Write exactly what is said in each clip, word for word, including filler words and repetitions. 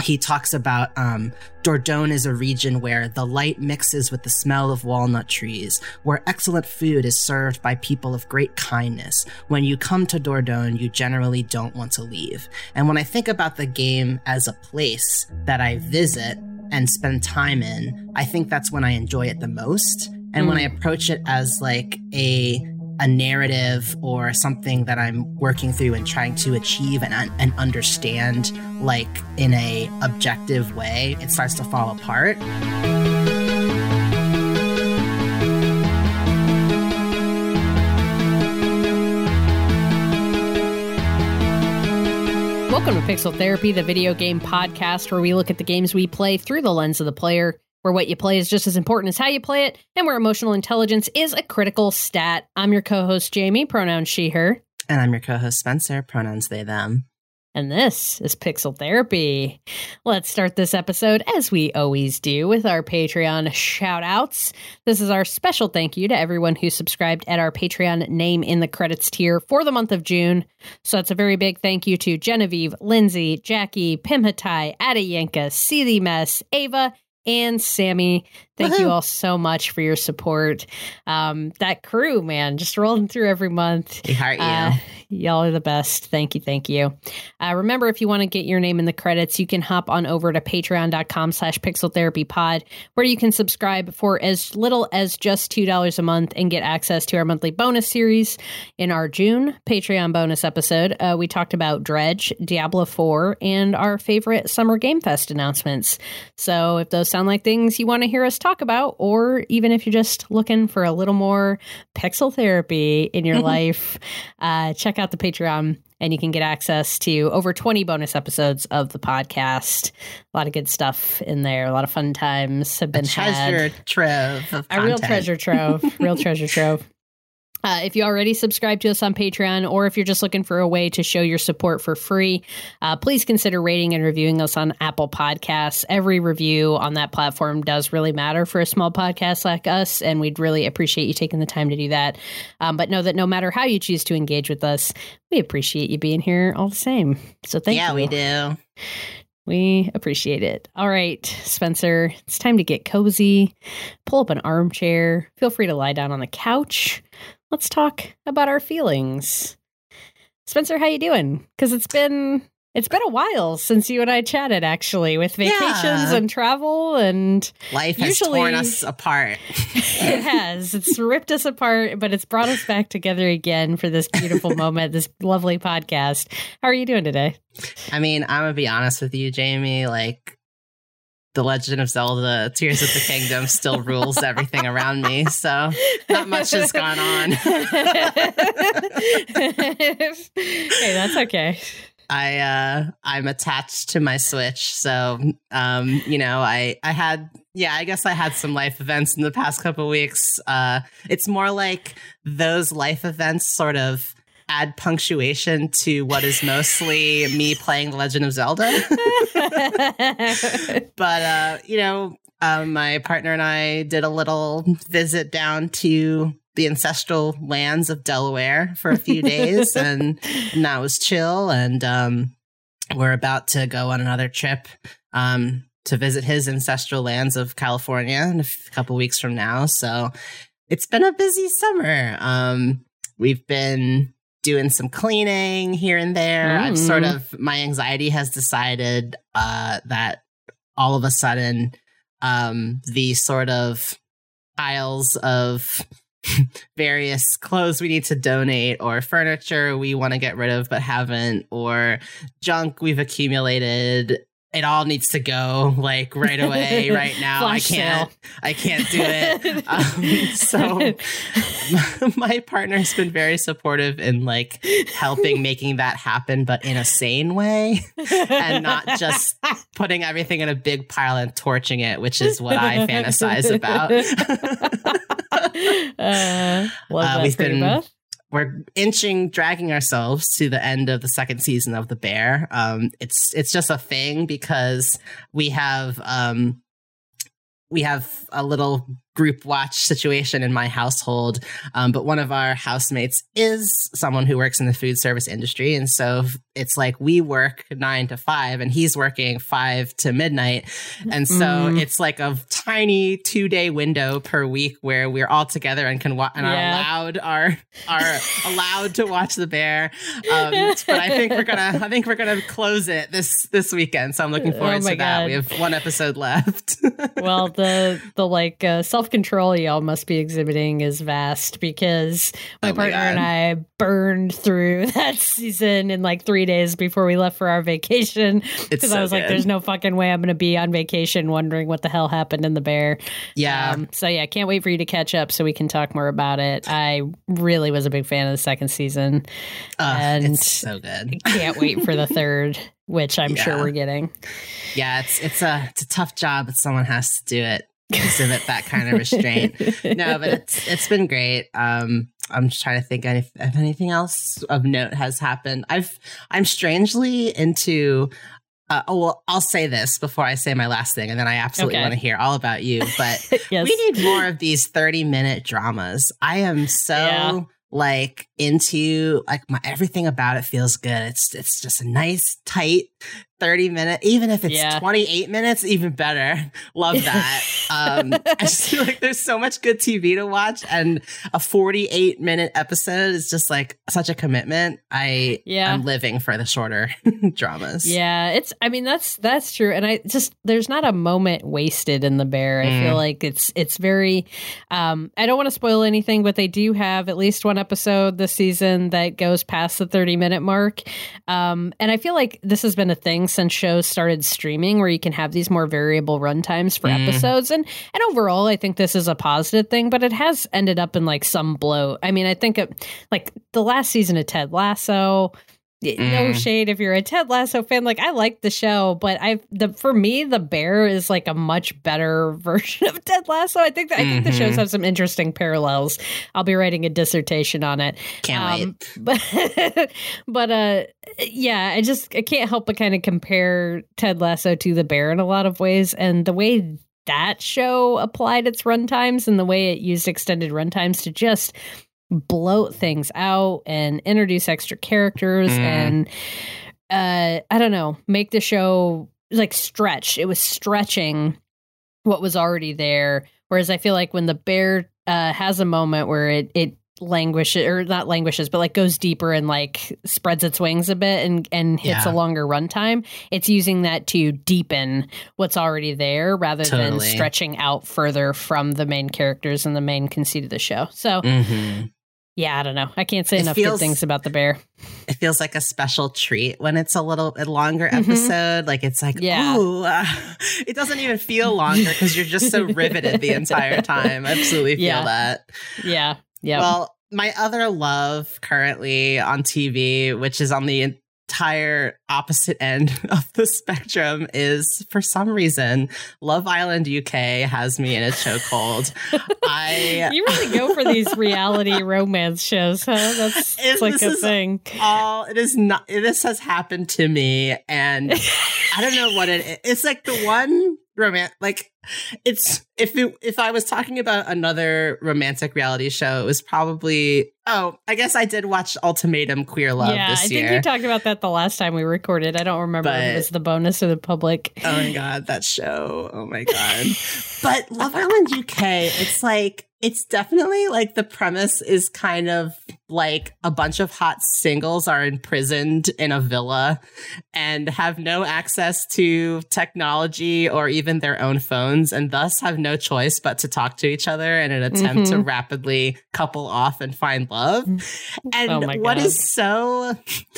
he talks about um, Dordogne is a region where the light mixes with the smell of walnut trees, where excellent food is served by people of great kindness. When you come to Dordogne, you generally don't want to leave. And when I think about the game as a place that I visit and spend time in, I think that's when I enjoy it the most. And mm. when I approach it as like a a narrative or something that I'm working through and trying to achieve and, and understand, like in a objective way, it starts to fall apart. Welcome to Pixel Therapy, the video game podcast where we look at the games we play through the lens of the player, where what you play is just as important as how you play it, and where emotional intelligence is a critical stat. I'm your co-host, Jamie, pronouns she, her. And I'm your co-host, Spencer, pronouns they, them. And this is Pixel Therapy. Let's start this episode, as we always do, with our Patreon shout-outs. This is our special thank you to everyone who subscribed at our Patreon name in the credits tier for the month of June. So it's a very big thank you to Genevieve, Lindsay, Jackie, Pimhatai, Adayenka, Seethy Mess, Ava, and Sammy. Thank Woohoo. You all so much for your support. Um, that crew, man, just rolling through every month. We heart you. Uh, y'all are the best. Thank you. Thank you. Uh, remember, if you want to get your name in the credits, you can hop on over to patreon.com slash pixeltherapypod, where you can subscribe for as little as just two dollars a month and get access to our monthly bonus series. In our June Patreon bonus episode, uh, we talked about Dredge, Diablo four, and our favorite Summer Game Fest announcements. So if those sound like things you want to hear us talk about, or even if you're just looking for a little more pixel therapy in your life, uh, check out the Patreon and you can get access to over twenty bonus episodes of the podcast. A lot of good stuff in there. A lot of fun times have been a treasure had. trove of a content. real treasure trove. Real treasure trove. Uh, if you already subscribe to us on Patreon, or if you're just looking for a way to show your support for free, uh, please consider rating and reviewing us on Apple Podcasts. Every review on that platform does really matter for a small podcast like us, and we'd really appreciate you taking the time to do that. Um, but know that no matter how you choose to engage with us, we appreciate you being here all the same. So thank yeah, you. Yeah, we do. We appreciate it. All right, Spencer, it's time to get cozy. Pull up an armchair. Feel free to lie down on the couch. Let's talk about our feelings. Spencer, how you doing? Because it's been it's been a while since you and I chatted, actually, with vacations yeah. and travel, and life has usually, torn us apart. It has. It's ripped us apart, but it's brought us back together again for this beautiful moment, this lovely podcast. How are you doing today? I mean, I'm gonna be honest with you, Jamie. Like, The Legend of Zelda, Tears of the Kingdom still rules everything around me, so not much has gone on. Hey, that's okay. I uh, I'm attached to my Switch, so um, you know, I I had yeah, I guess I had some life events in the past couple of weeks. Uh, it's more like those life events sort of add punctuation to what is mostly me playing The Legend of Zelda. But, uh, you know, um, my partner and I did a little visit down to the ancestral lands of Delaware for a few days, and, and that was chill. And um, we're about to go on another trip um, to visit his ancestral lands of California in a f- couple weeks from now. So it's been a busy summer. Um, we've been doing some cleaning here and there. Mm. I've sort of, my anxiety has decided uh, that all of a sudden, um, the sort of piles of various clothes we need to donate, or furniture we want to get rid of but haven't, or junk we've accumulated, it all needs to go like right away, right now. I can't, sale. I can't do it. Um, so my partner's been very supportive in like helping making that happen, but in a sane way, and not just putting everything in a big pile and torching it, which is what I fantasize about. uh, love uh, that we've for been. You both. We're inching, dragging ourselves to the end of the second season of The Bear. Um, it's it's just a thing because we have um, we have a little group watch situation in my household, um, but one of our housemates is someone who works in the food service industry, and so it's like we work nine to five and he's working five to midnight. And so mm. it's like a tiny two day window per week where we're all together and can watch and yeah. are allowed are are allowed to watch The Bear. Um, but I think we're gonna I think we're gonna close it this this weekend. So I'm looking forward oh to that. God. We have one episode left. Well, the the like uh, self control y'all must be exhibiting is vast, because my oh my partner God. and I burned through that season in like three days before we left for our vacation, because so I was good. like, there's no fucking way I'm going to be on vacation wondering what the hell happened in The Bear. Yeah. Um, so yeah, can't wait for you to catch up so we can talk more about it. I really was a big fan of the second season. Uh, and it's so good. Can't wait for the third, which I'm yeah. sure we're getting. Yeah, it's it's a it's a tough job, but someone has to do it. Exhibit that kind of restraint. No, but it's it's been great. Um, I'm just trying to think if, if anything else of note has happened. I've I'm strangely into. Uh, oh well, I'll say this before I say my last thing, and then I absolutely okay. want to hear all about you. But yes. we need more of these thirty minute dramas. I am so. Yeah. Like into like my everything about it feels good. It's it's just a nice tight thirty minute, even if it's yeah. twenty-eight minutes, even better. Love that. um I just feel like there's so much good T V to watch, and a forty-eight minute episode is just like such a commitment. I yeah. I'm living for the shorter dramas. Yeah, it's I mean that's that's true. And I just there's not a moment wasted in The Bear. I mm. feel like it's it's very um I don't want to spoil anything, but they do have at least one episode this season that goes past the thirty minute mark. Um and I feel like this has been a thing since shows started streaming, where you can have these more variable runtimes for mm. episodes. And and overall, I think this is a positive thing, but it has ended up in like some bloat. I mean, I think it, like the last season of Ted Lasso, mm. no shade if you're a Ted Lasso fan, like I like the show, but I the for me, The Bear is like a much better version of Ted Lasso. I think that, mm-hmm. I think the shows have some interesting parallels. I'll be writing a dissertation on it. Can't um, wait. But but uh yeah, I just I can't help but kind of compare Ted Lasso to The Bear in a lot of ways, and the way that show applied its runtimes and the way it used extended runtimes to just bloat things out and introduce extra characters mm. and uh I don't know, make the show like stretch. It was stretching what was already there, whereas I feel like when The Bear uh has a moment where it it languishes, or not languishes, but like goes deeper and like spreads its wings a bit and and hits yeah. a longer runtime, it's using that to deepen what's already there rather totally. than stretching out further from the main characters and the main conceit of the show. So mm-hmm. yeah, I don't know. I can't say it enough feels, good things about The Bear. It feels like a special treat when it's a little a longer episode. Mm-hmm. Like it's like, yeah. ooh, uh, it doesn't even feel longer because you're just so riveted the entire time. I absolutely feel yeah. that. Yeah. Yeah. Well, my other love currently on T V, which is on the entire opposite end of the spectrum, is for some reason Love Island U K has me in a chokehold. I you really go for these reality romance shows, huh? That's it's like a thing. All it is not. This has happened to me, and I don't know what it is. It's like the one romance, like it's if it, if I was talking about another romantic reality show, it was probably oh I guess I did watch Ultimatum Queer Love yeah, this I year. think you talked about that the last time we recorded. I don't remember but, if it was the bonus or the public. Oh my god, that show! Oh my god! But Love Island U K, it's like it's definitely like the premise is kind of like a bunch of hot singles are imprisoned in a villa and have no access to technology or even their own phones, and thus have no choice but to talk to each other in an attempt mm-hmm. to rapidly couple off and find love. And oh what is so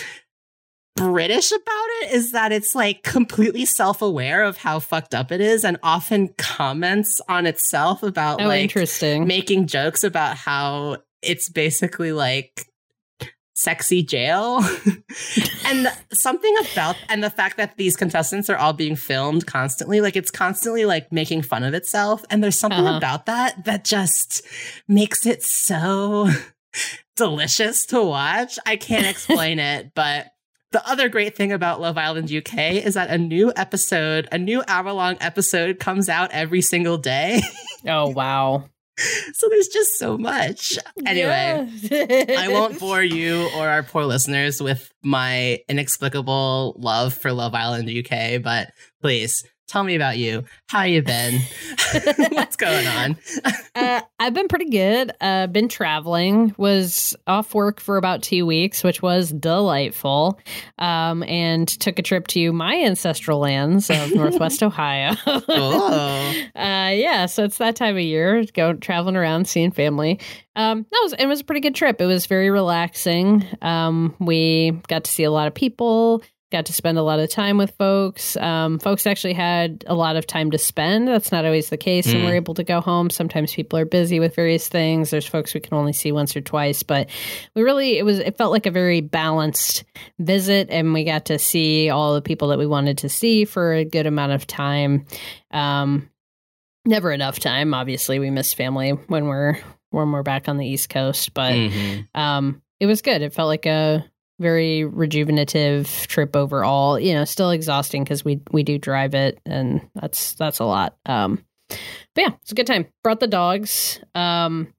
British about it is that it's like completely self-aware of how fucked up it is, and often comments on itself about oh, like interesting. making jokes about how it's basically like sexy jail. And something about and the fact that these contestants are all being filmed constantly, like it's constantly like making fun of itself, and there's something uh-huh. about that that just makes it so delicious to watch. I can't explain it, but the other great thing about Love Island U K is that a new episode, a new hour-long episode comes out every single day. Oh, wow. So there's just so much. Anyway, yeah. I won't bore you or our poor listeners with my inexplicable love for Love Island U K, but please tell me about you. How you been? What's going on? uh, I've been pretty good. Uh, been traveling. Was off work for about two weeks, which was delightful. Um, and took a trip to my ancestral lands of Northwest Ohio. Oh. Uh, yeah, so it's that time of year. Go traveling around, seeing family. Um, that was it was a pretty good trip. It was very relaxing. Um, we got to see a lot of people. Got to spend a lot of time with folks. Um, folks actually had a lot of time to spend. That's not always the case, mm. and we're able to go home. Sometimes people are busy with various things. There's folks we can only see once or twice, but we really, it was, it felt like a very balanced visit, and we got to see all the people that we wanted to see for a good amount of time. Um, never enough time. Obviously, we miss family when we're when we're back on the East Coast, but mm-hmm. um, it was good. It felt like a very rejuvenative trip overall. You know, still exhausting because we we do drive it, and that's that's a lot. Um, but yeah, it's a good time. Brought the dogs. Um,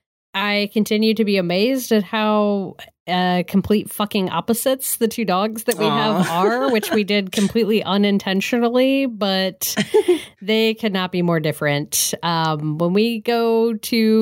I continue to be amazed at how uh, complete fucking opposites the two dogs that we Aww. have are, which we did completely unintentionally, but they could not be more different. Um, when we go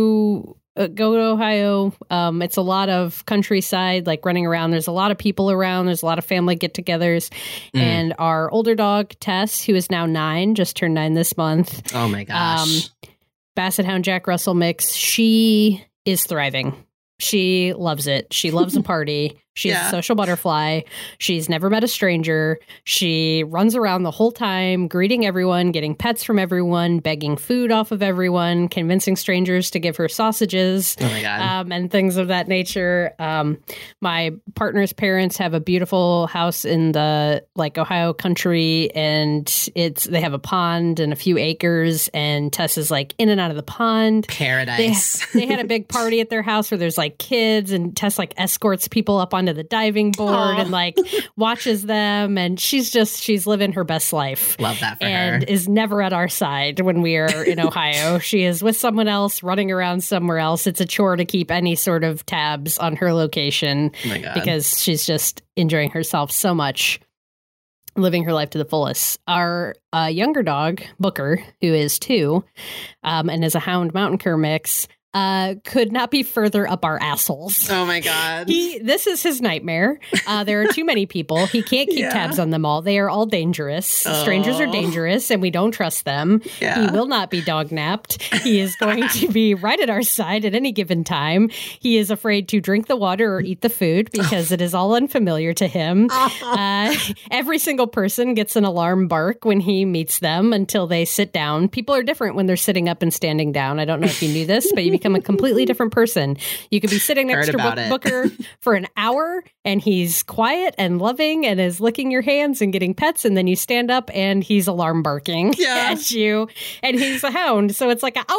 to Uh, go to Ohio. Um, it's a lot of countryside, like running around. There's a lot of people around. There's a lot of family get-togethers. Mm. And our older dog, Tess, who is now nine, just turned nine this month. Oh, my gosh. Um, Basset Hound Jack Russell mix. She is thriving. She loves it. She loves a party. She's yeah. a social butterfly. She's never met a stranger. She runs around the whole time, greeting everyone, getting pets from everyone, begging food off of everyone, convincing strangers to give her sausages, oh my God. Um, and things of that nature. Um, my partner's parents have a beautiful house in the like Ohio country, and it's they have a pond and a few acres, and Tess is like in and out of the pond. Paradise. They, they had a big party at their house where there's like kids, and Tess like escorts people up onto the diving board Aww. and like watches them, and she's just she's living her best life. Love that for and her. Is never at our side when we are in Ohio. She is with someone else, running around somewhere else. It's a chore to keep any sort of tabs on her location oh my God. because she's just enjoying herself so much, living her life to the fullest. Our uh, younger dog, Booker, who is two, um, and is a Hound Mountain Cur mix, Uh, could not be further up our assholes. Oh my God. He, this is his nightmare. Uh, there are too many people. He can't keep yeah. tabs on them all. They are all dangerous. Oh. Strangers are dangerous, and we don't trust them. Yeah. He will not be dog napped. He is going to be right at our side at any given time. He is afraid to drink the water or eat the food because it is all unfamiliar to him. Uh, every single person gets an alarm bark when he meets them until they sit down. People are different when they're sitting up and standing down. I don't know if you knew this, but you become a completely different person. You could be sitting next Heard to Bo- Booker for an hour, and he's quiet and loving and is licking your hands and getting pets, and then you stand up and he's alarm barking yeah. at you, and he's a hound, so it's like a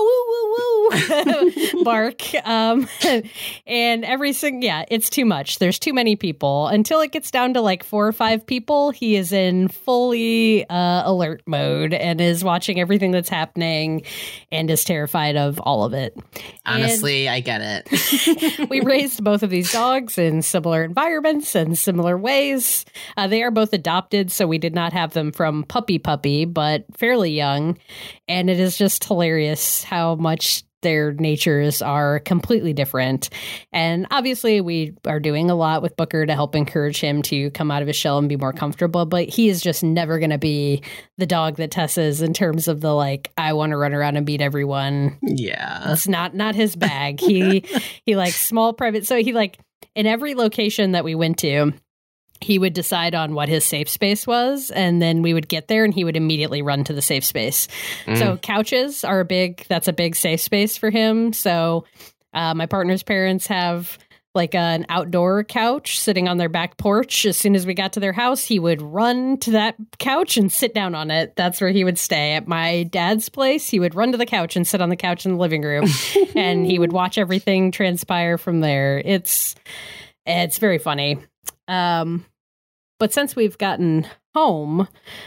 oh woo woo woo bark. Um, and every single yeah, it's too much. There's too many people. Until it gets down to like four or five people, he is in fully uh, alert mode and is watching everything that's happening and is terrified of all of it. Honestly, and I get it. we raised both of these dogs in similar environments and similar ways. Uh, they are both adopted, so we did not have them from puppy puppy, but fairly young. And it is just hilarious how much their natures are completely different. And obviously we are doing a lot with Booker to help encourage him to come out of his shell and be more comfortable, but he is just never going to be the dog that Tess is in terms of the like, I want to run around and beat everyone. Yeah. It's not, not his bag. He, he likes small private. So he like in every location that we went to, he would decide on what his safe space was, and then we would get there and he would immediately run to the safe space. Mm. So couches are a big, that's a big safe space for him. So uh, my partner's parents have like a, an outdoor couch sitting on their back porch. As soon as we got to their house, he would run to that couch and sit down on it. That's where he would stay. At my dad's place, he would run to the couch and sit on the couch in the living room, and he would watch everything transpire from there. It's, it's very funny. Um, but since we've gotten home,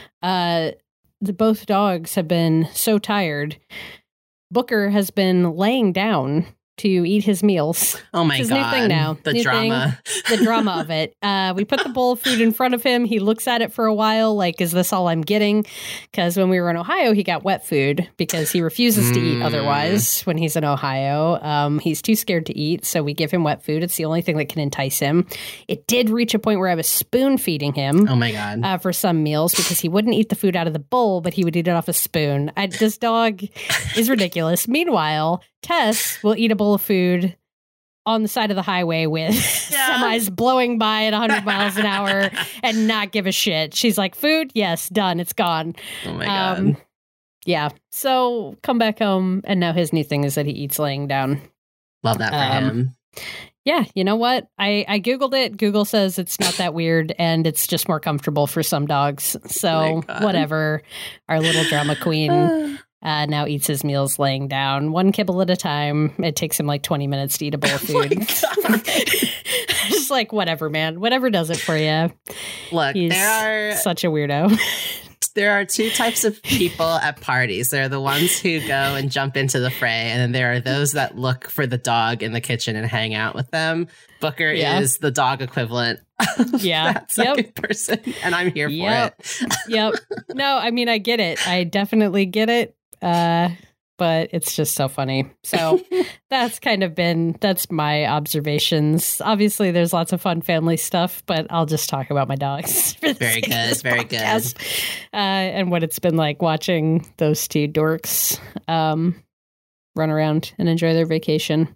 uh, the both dogs have been so tired. Booker has been laying down to eat his meals. Oh my it's his God. New thing now. The new drama. Thing, the drama of it. Uh, we put the bowl of food in front of him. He looks at it for a while like, is this all I'm getting? Because when we were in Ohio, he got wet food because he refuses mm. to eat otherwise when he's in Ohio. Um, he's too scared to eat, so we give him wet food. It's the only thing that can entice him. It did reach a point where I was spoon feeding him. Oh my God. Uh, for some meals because he wouldn't eat the food out of the bowl, but he would eat it off a spoon. I, this dog is ridiculous. Meanwhile, Tess will eat a bowl of food on the side of the highway with yeah. semis blowing by at one hundred miles an hour and not give a shit. She's like, food? Yes, done. It's gone. Oh my God. Um, yeah. So come back home, and now his new thing is that he eats laying down. Love that for um, him. Yeah, you know what? I, I Googled it. Google says it's not that weird, and it's just more comfortable for some dogs. So oh whatever. Our little drama queen uh, now eats his meals laying down, one kibble at a time. It takes him like twenty minutes to eat a bowl of food. Oh just like, whatever, man. Whatever does it for you. Look, He's there are such a weirdo. There are two types of people at parties. There are the ones who go and jump into the fray, and then there are those that look for the dog in the kitchen and hang out with them. Booker yeah. is the dog equivalent of yeah. that second yep. person, and I'm here yep. for it. Yep. No, I mean, I get it. I definitely get it. Uh, but it's just so funny. So that's kind of been, that's my observations. Obviously, there's lots of fun family stuff, but I'll just talk about my dogs. For very good, very podcast. good. Uh, and what it's been like watching those two dorks um, run around and enjoy their vacation.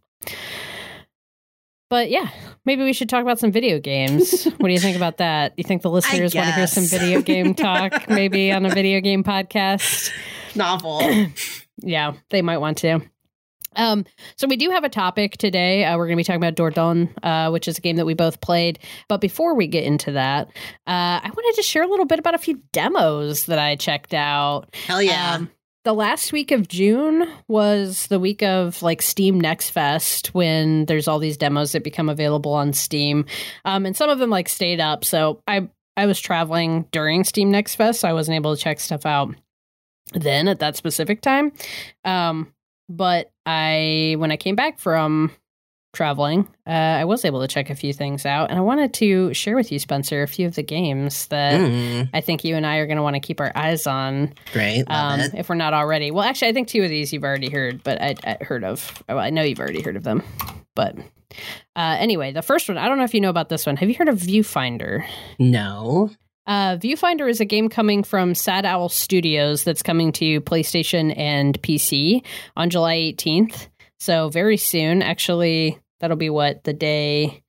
But yeah, maybe we should talk about some video games. What do you think about that? You think the listeners want to hear some video game talk, maybe on a video game podcast? Novel. Yeah, they might want to. Um, so we do have a topic today. Uh, we're going to be talking about Dordogne, uh, which is a game that we both played. But before we get into that, uh, I wanted to share a little bit about a few demos that I checked out. Hell yeah. Um, the last week of June was the week of like Steam Next Fest, when there's all these demos that become available on Steam. Um, and some of them like stayed up. So I, I was traveling during Steam Next Fest, so I wasn't able to check stuff out then at that specific time. Um, but I, when I came back from traveling, uh, I was able to check a few things out, and I wanted to share with you, Spencer, a few of the games that mm. I think you and I are going to want to keep our eyes on. Great, love um, it. If we're not already. Well, actually, I think two of these you've already heard, but I, I heard of. Well, I know you've already heard of them. But uh, anyway, the first one, I don't know if you know about this one. Have you heard of Viewfinder? No. Uh, Viewfinder is a game coming from Sad Owl Studios that's coming to PlayStation and P C on July eighteenth. So very soon. Actually, that'll be what the day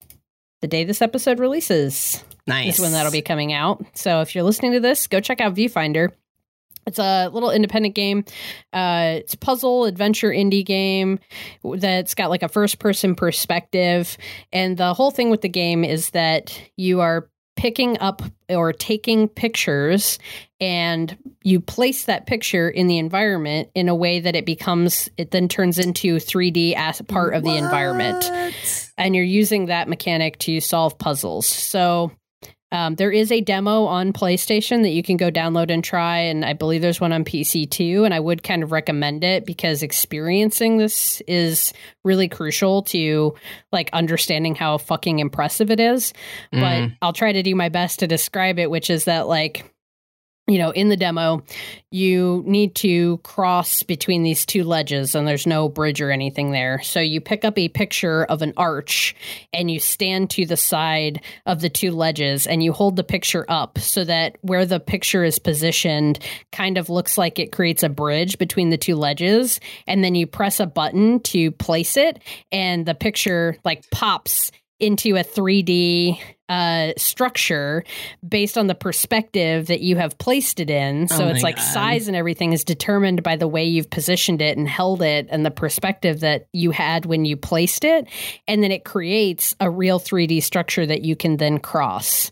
the day this episode releases. Nice. Is when that'll be coming out. So if you're listening to this, go check out Viewfinder. It's a little independent game. Uh, it's a puzzle adventure indie game that's got like a first person perspective. And the whole thing with the game is that you are picking up or taking pictures, and you place that picture in the environment in a way that it becomes, it then turns into three D as part of what? the environment. And you're using that mechanic to solve puzzles. So um, there is a demo on PlayStation that you can go download and try, and I believe there's one on P C too, and I would kind of recommend it because experiencing this is really crucial to like understanding how fucking impressive it is. Mm. But I'll try to do my best to describe it, which is that like, you know, in the demo, you need to cross between these two ledges, and there's no bridge or anything there. So you pick up a picture of an arch, and you stand to the side of the two ledges, and you hold the picture up so that where the picture is positioned kind of looks like it creates a bridge between the two ledges. And then you press a button to place it, and the picture like pops into a three D uh, structure based on the perspective that you have placed it in. So oh it's like God. size and everything is determined by the way you've positioned it and held it and the perspective that you had when you placed it. And then it creates a real three D structure that you can then cross.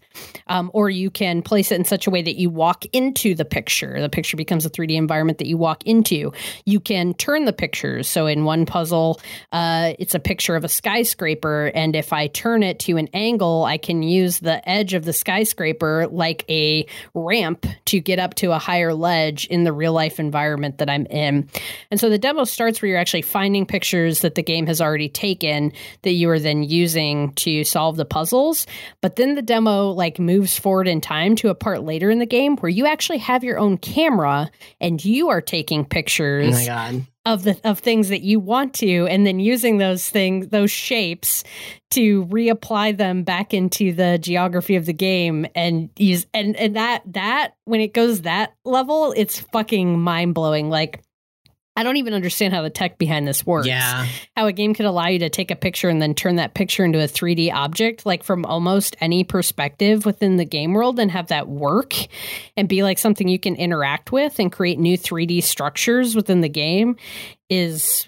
Um, or you can place it in such a way that you walk into the picture. The picture becomes a three D environment that you walk into. You can turn the pictures. So in one puzzle, uh, it's a picture of a skyscraper. And if I turn it to an angle, I can use the edge of the skyscraper like a ramp to get up to a higher ledge in the real life environment that I'm in. And so the demo starts where you're actually finding pictures that the game has already taken that you are then using to solve the puzzles. But then the demo like moves forward in time to a part later in the game where you actually have your own camera and you are taking pictures oh my God. of the of things that you want to, and then using those things, those shapes, to reapply them back into the geography of the game and use and and that that when it goes that level, it's fucking mind blowing. Like, I don't even understand how the tech behind this works. Yeah. How a game could allow you to take a picture and then turn that picture into a three D object, like from almost any perspective within the game world, and have that work and be like something you can interact with and create new three D structures within the game is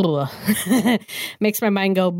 makes my mind go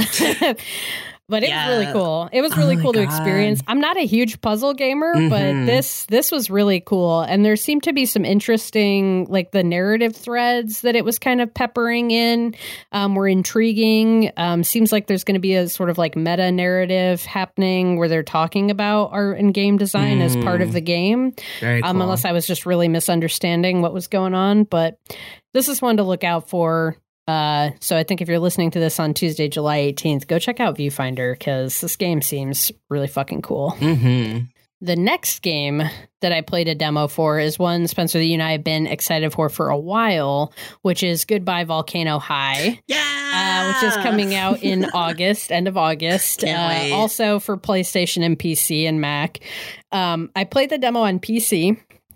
But it yeah. was really cool. It was really oh cool to God. experience. I'm not a huge puzzle gamer, mm-hmm. but this this was really cool. And there seemed to be some interesting, like the narrative threads that it was kind of peppering in um, were intriguing. Um, seems like there's going to be a sort of like meta narrative happening where they're talking about art and game design mm. as part of the game. Very cool. Um, unless I was just really misunderstanding what was going on. But this is one to look out for. Uh, so I think if you're listening to this on Tuesday, July eighteenth, go check out Viewfinder because this game seems really fucking cool. Mm-hmm. The next game that I played a demo for is one, Spencer, that you and I have been excited for for a while, which is Goodbye Volcano High. Yeah! Uh, which is coming out in August, end of August. Can't uh, wait. Also for PlayStation and P C and Mac. Um, I played the demo on P C.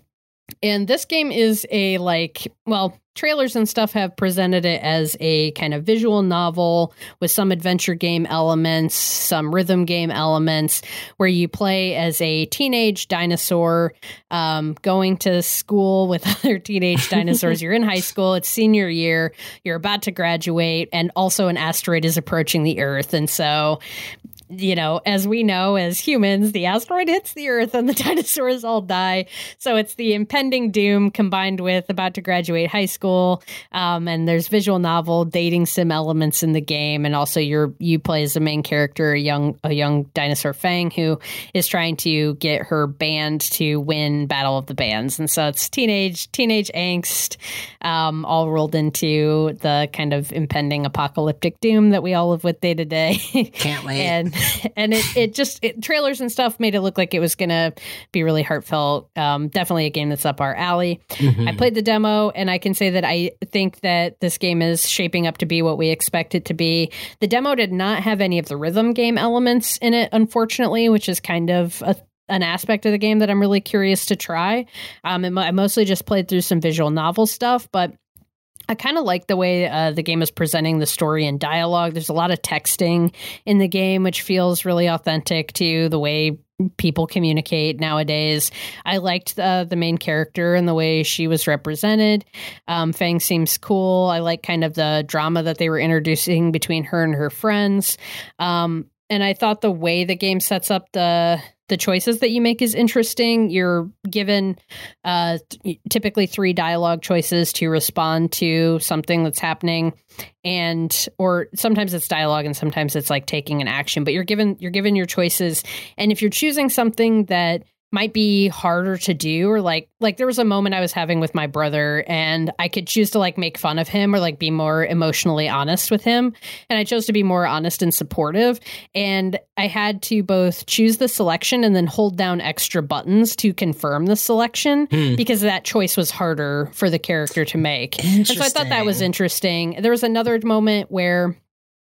And this game is a, like, well, trailers and stuff have presented it as a kind of visual novel with some adventure game elements, some rhythm game elements, where you play as a teenage dinosaur um, going to school with other teenage dinosaurs. You're in high school, it's senior year, you're about to graduate, and also an asteroid is approaching the Earth. And so, you know, as we know, as humans, the asteroid hits the Earth and the dinosaurs all die. So it's the impending doom combined with about to graduate high school. Um, and there's visual novel dating sim elements in the game. And also you're, you play as the main character, a young, a young dinosaur Fang, who is trying to get her band to win Battle of the Bands. And so it's teenage, teenage angst, um, all rolled into the kind of impending apocalyptic doom that we all live with day to day. Can't wait. And and it, it just it, trailers and stuff made it look like it was going to be really heartfelt. Um, definitely a game that's up our alley. Mm-hmm. I played the demo, and I can say that I think that this game is shaping up to be what we expect it to be. The demo did not have any of the rhythm game elements in it, unfortunately, which is kind of a an aspect of the game that I'm really curious to try. Um, and I mostly just played through some visual novel stuff, but I kind of like the way uh, the game is presenting the story and dialogue. There's a lot of texting in the game, which feels really authentic to the way people communicate nowadays. I liked uh, the main character and the way she was represented. Um, Fang seems cool. I like kind of the drama that they were introducing between her and her friends. Um, and I thought the way the game sets up the the choices that you make is interesting. You're given uh, t- typically three dialogue choices to respond to something that's happening, and or sometimes it's dialogue and sometimes it's like taking an action. But you're given you're given your choices, and if you're choosing something that might be harder to do, or like like there was a moment I was having with my brother, and I could choose to like make fun of him or like be more emotionally honest with him, and I chose to be more honest and supportive, and I had to both choose the selection and then hold down extra buttons to confirm the selection hmm. because that choice was harder for the character to make. And so I thought that was interesting. There was another moment where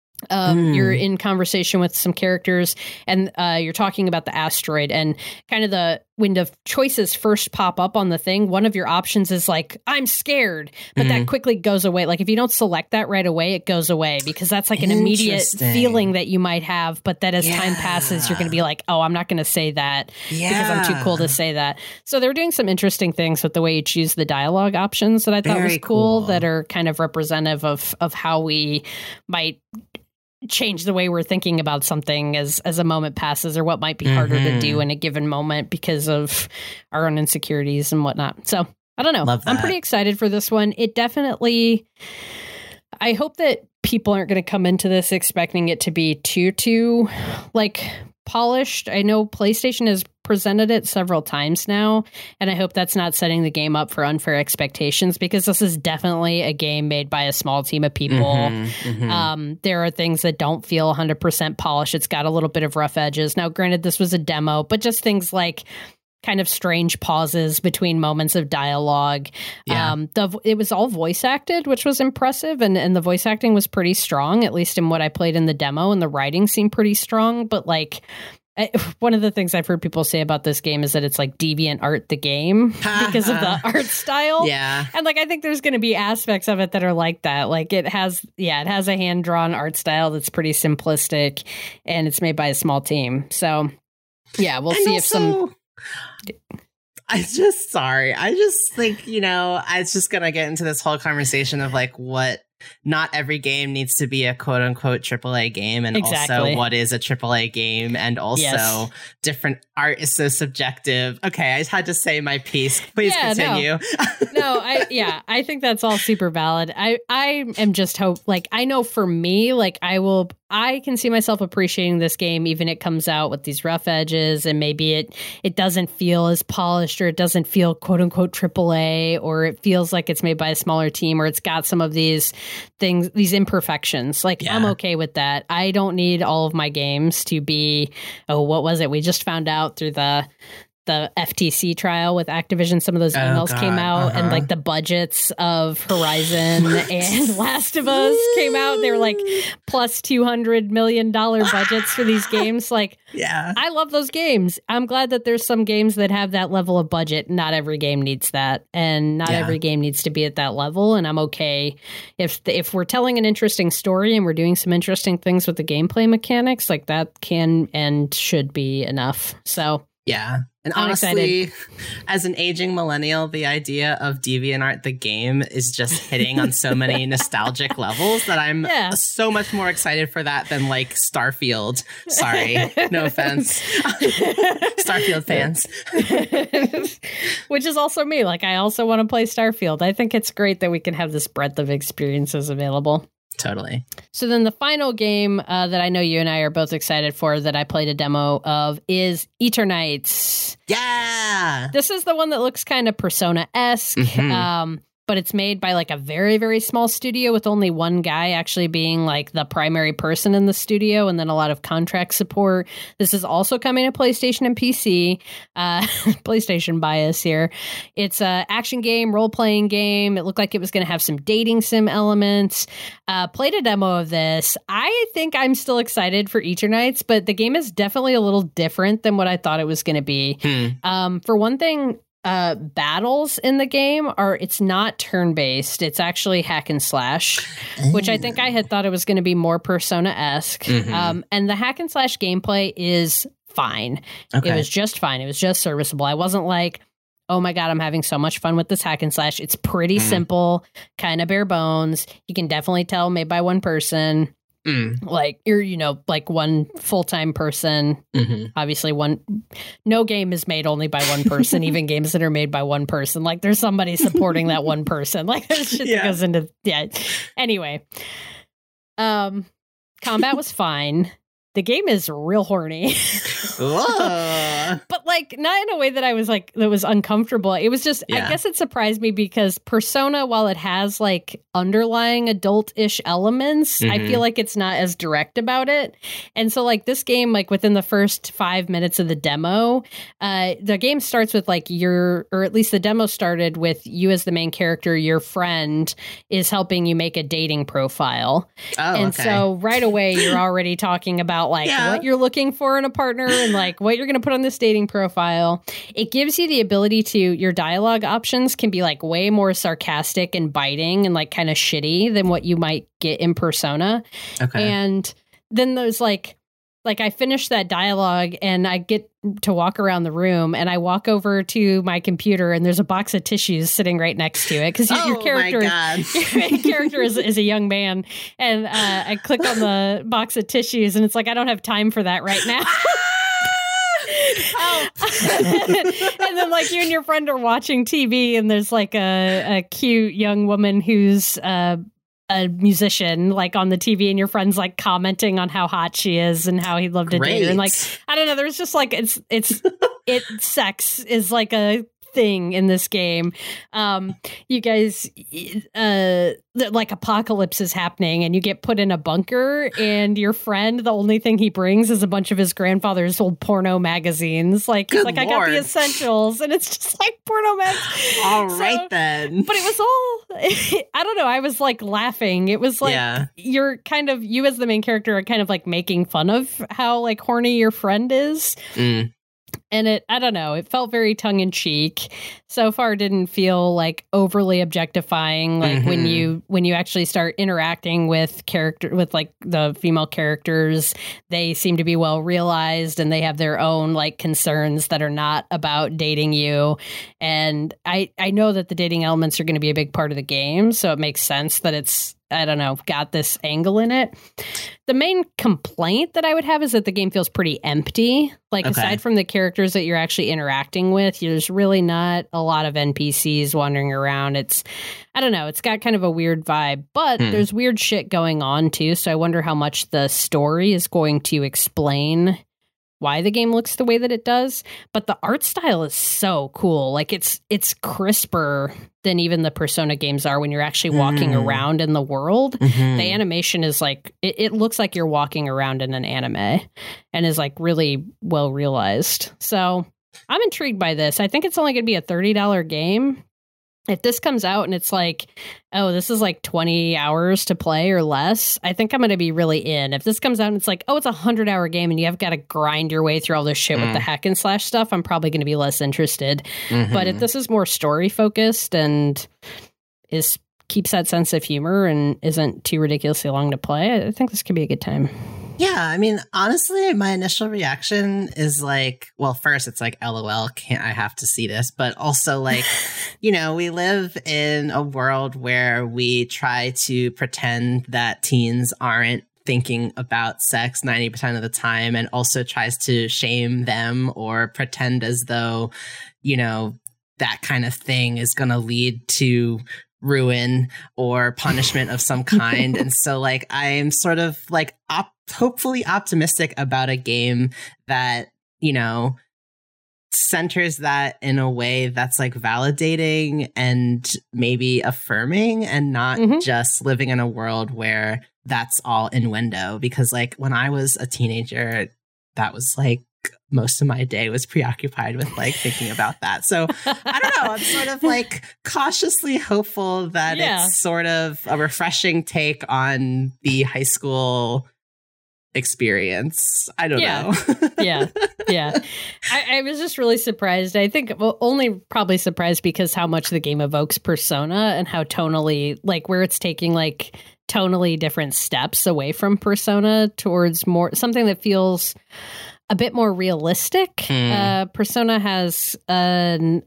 Um, mm. you're in conversation with some characters, and uh, you're talking about the asteroid, and kind of the when the choices first pop up on the thing, one of your options is like, I'm scared, but mm. that quickly goes away. Like if you don't select that right away, it goes away because that's like an immediate feeling that you might have. But that as yeah. time passes, you're going to be like, oh, I'm not going to say that yeah. because I'm too cool to say that. So they're doing some interesting things with the way you choose the dialogue options that I thought Very was cool, cool that are kind of representative of of how we might change the way we're thinking about something as as a moment passes, or what might be harder mm-hmm. to do in a given moment because of our own insecurities and whatnot. So I don't know. I'm pretty excited for this one. It definitely, I hope that people aren't going to come into this expecting it to be too, too like polished. I know PlayStation has presented it several times now, and I hope that's not setting the game up for unfair expectations, because this is definitely a game made by a small team of people. Mm-hmm, mm-hmm. Um, there are things that don't feel one hundred percent polished. It's got a little bit of rough edges. Now, granted, this was a demo, but just things like kind of strange pauses between moments of dialogue. Yeah. Um, the, it was all voice acted, which was impressive. And, and the voice acting was pretty strong, at least in what I played in the demo. And the writing seemed pretty strong. But like, I, one of the things I've heard people say about this game is that it's like DeviantArt the game because of the art style. Yeah. And like, I think there's going to be aspects of it that are like that. Like it has, yeah, it has a hand-drawn art style that's pretty simplistic, and it's made by a small team. So yeah, we'll and see also- if some... I just, sorry. I just think, you know, I was just going to get into this whole conversation of like what not every game needs to be a quote unquote triple A game. And exactly. also what is a triple A game. And also yes. different art is so subjective. Okay. I just had to say my piece. Please yeah, continue. No. no, I, yeah, I think that's all super valid. I, I am just hope like, I know for me, like I will, I can see myself appreciating this game, even it comes out with these rough edges, and maybe it it doesn't feel as polished, or it doesn't feel quote unquote triple A, or it feels like it's made by a smaller team, or it's got some of these things, these imperfections. Like yeah. I'm okay with that. I don't need all of my games to be, oh, what was it? We just found out through the the F T C trial with Activision, some of those emails oh, came out uh-huh. and like the budgets of Horizon and Last of Us came out. They were like plus two hundred million dollars budgets for these games. Like, yeah, I love those games. I'm glad that there's some games that have that level of budget. Not every game needs that, and not yeah. every game needs to be at that level. And I'm okay if the, if we're telling an interesting story and we're doing some interesting things with the gameplay mechanics, like that can and should be enough. So yeah. And I'm honestly, excited. As an aging millennial, the idea of DeviantArt the game is just hitting on so many nostalgic levels that I'm yeah. so much more excited for that than like Starfield. Sorry, no offense. Starfield fans. Which is also me. Like, I also want to play Starfield. I think it's great that we can have this breadth of experiences available. Totally. So then the final game uh, that I know you and I are both excited for, that I played a demo of, is Eternights. Yeah. This is the one that looks kind of Persona-esque. Mm-hmm. Um, but it's made by like a very, very small studio, with only one guy actually being like the primary person in the studio, and then a lot of contract support. This is also coming to PlayStation and P C. Uh, PlayStation bias here. It's a action game, role-playing game. It looked like it was going to have some dating sim elements. Uh, played a demo of this. I think I'm still excited for Eternights, but the game is definitely a little different than what I thought it was going to be. Hmm. Um, for one thing, Uh, battles in the game are, it's not turn-based. It's actually hack and slash, oh. which I think I had thought it was going to be more Persona-esque. Mm-hmm. Um, and the hack and slash gameplay is fine. Okay. It was just fine. It was just serviceable. I wasn't like, oh my God, I'm having so much fun with this hack and slash. It's pretty mm. simple, kind of bare bones. You can definitely tell made by one person. Mm. Like, you're, you know, like one full-time person. Mm-hmm. Obviously, one, no game is made only by one person, even games that are made by one person. Like, there's somebody supporting that one person. Like, there's shit yeah. that goes into, yeah. Anyway, um, combat was fine. The game is real horny. But like, not in a way that I was like, that was uncomfortable. It was just, yeah. I guess it surprised me because Persona, while it has like underlying adult-ish elements, mm-hmm. I feel like it's not as direct about it. And so like this game, like within the first five minutes of the demo, uh, the game starts with like your, or at least the demo started with you as the main character. Your friend is helping you make a dating profile. Oh, and okay. so right away, you're already talking about like yeah. what you're looking for in a partner and like what you're going to put on this dating profile. It gives you the ability to, your dialogue options can be like way more sarcastic and biting and like kind of shitty than what you might get in Persona. Okay. And then there's like like I finish that dialogue and I get to walk around the room and I walk over to my computer and there's a box of tissues sitting right next to it because your, oh your character, my God. your main character is, is a young man, and uh, I click on the box of tissues and it's like I don't have time for that right now. Oh. And then like you and your friend are watching T V and there's like a, a cute young woman who's uh, a musician like on the T V and your friend's like commenting on how hot she is and how he'd love to Great. date her. And like, I don't know, there's just like, it's, it's, it, sex is like a thing in this game. Um, you guys, uh, like apocalypse is happening and you get put in a bunker and your friend, the only thing he brings is a bunch of his grandfather's old porno magazines. Like, he's Good like, Lord. I got the essentials, and it's just like porno mag. All So- right then. But it was all, I don't know, I was like laughing. It was like, Yeah. you're kind of, you as the main character are kind of like making fun of how like horny your friend is. Mm. And it, I don't know, it felt very tongue in cheek. So far, didn't feel like overly objectifying. Like when Mhm. you when you actually start interacting with character with like the female characters, they seem to be well realized and they have their own like concerns that are not about dating you. And I I know that the dating elements are going to be a big part of the game, so it makes sense that it's, I don't know, got this angle in it. The main complaint that I would have is that the game feels pretty empty. Like, Okay. aside from the characters that you're actually interacting with, there's really not a lot of N P Cs wandering around. It's, I don't know, it's got kind of a weird vibe, but Hmm. there's weird shit going on too. So I wonder how much the story is going to explain why the game looks the way that it does. But the art style is so cool. Like it's it's crisper than even the Persona games are when you're actually walking Mm. around in the world. Mhm. The animation is like, it, it looks like you're walking around in an anime and is like really well realized. So I'm intrigued by this. I think it's only going to be a thirty dollars game. If this comes out and it's like, oh, this is like twenty hours to play or less, I think I'm going to be really in. If this comes out and it's like, oh, it's a one hundred hour game and you have got to grind your way through all this shit with Mm. the hack and slash stuff, I'm probably going to be less interested. Mhm. But if this is more story focused and is keeps that sense of humor and isn't too ridiculously long to play, I think this could be a good time. Yeah, I mean, honestly, my initial reaction is like, well, first it's like, LOL, can't I have to see this? But also like, you know, we live in a world where we try to pretend that teens aren't thinking about sex ninety percent of the time, and also tries to shame them or pretend as though, you know, that kind of thing is going to lead to ruin or punishment of some kind. And so like I'm sort of like op- hopefully optimistic about a game that, you know, centers that in a way that's like validating and maybe affirming, and not Mhm. just living in a world where that's all innuendo. Because like when I was a teenager, that was like most of my day was preoccupied with like thinking about that. So I don't know. I'm sort of like cautiously hopeful that Yeah. it's sort of a refreshing take on the high school experience. I don't Yeah. know. yeah, yeah. I, I was just really surprised. I think well, only probably surprised because how much the game evokes Persona and how tonally, like where it's taking like tonally different steps away from Persona towards more something that feels a bit more realistic. Hmm. Uh, Persona has an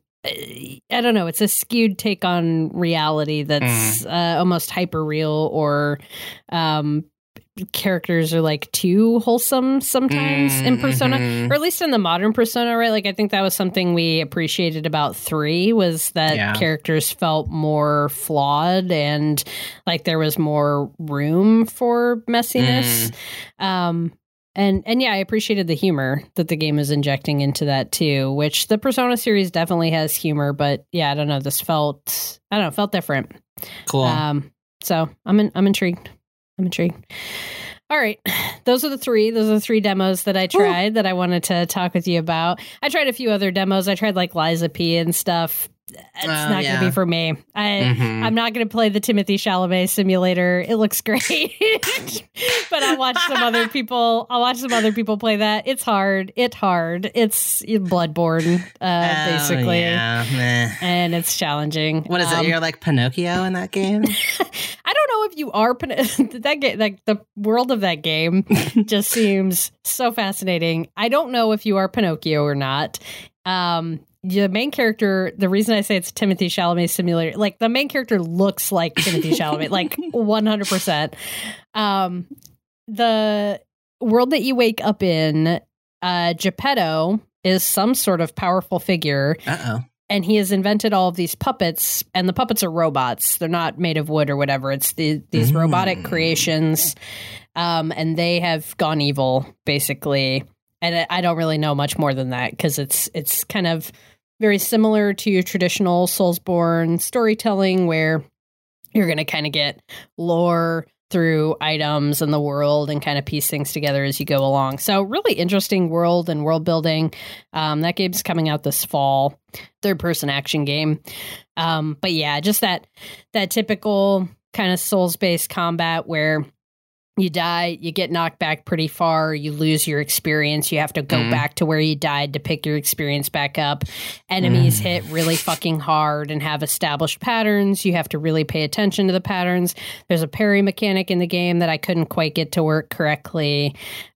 I don't know. It's a skewed take on reality that's uh, almost hyper real, or um, characters are like too wholesome sometimes in Persona, Mhm. or at least in the modern Persona, right? Like I think that was something we appreciated about three, was that Yeah. characters felt more flawed and like there was more room for messiness. Um, and and yeah, I appreciated the humor that the game is injecting into that too, which the Persona series definitely has humor, but yeah, I don't know, this felt I don't know, felt different. Cool. Um, so I'm in, I'm intrigued. I'm intrigued. All right. Those are the three. Those are the three demos that I tried that I wanted to talk with you about. I tried a few other demos. I tried like Liza P and stuff. It's Oh, not yeah. going to be for me. I, Mhm. I'm not going to play the Timothy Chalamet simulator. It looks great. But I'll watch some other people. I'll watch some other people play that. It's hard. It's hard. It's Bloodborne, uh, Oh, basically. yeah. Meh. And it's challenging. What is Um, it? You're like Pinocchio in that game? I don't know know if you are that game, like the world of that game just seems so fascinating. I don't know if you are Pinocchio or not. Um, the main character, the reason I say it's Timothée Chalamet simulator, like the main character looks like Timothée Chalamet, like one hundred percent. Um, the world that you wake up in, uh, Geppetto is some sort of powerful figure. Uh-oh. And he has invented all of these puppets, and the puppets are robots. They're not made of wood or whatever. It's the, these mm. robotic creations, um, and they have gone evil, basically. And I don't really know much more than that because it's it's kind of very similar to traditional Soulsborne storytelling, where you're going to kind of get lore through items in the world and kind of piece things together as you go along. So really interesting world and world building. Um, that game's coming out this fall, third person action game. Um, but yeah, just that, that typical kind of Souls based combat where you die, you get knocked back pretty far, you lose your experience, you have to go mm. back to where you died to pick your experience back up. Enemies mm. hit really fucking hard and have established patterns. You have to really pay attention to the patterns. There's a parry mechanic in the game that I couldn't quite get to work correctly.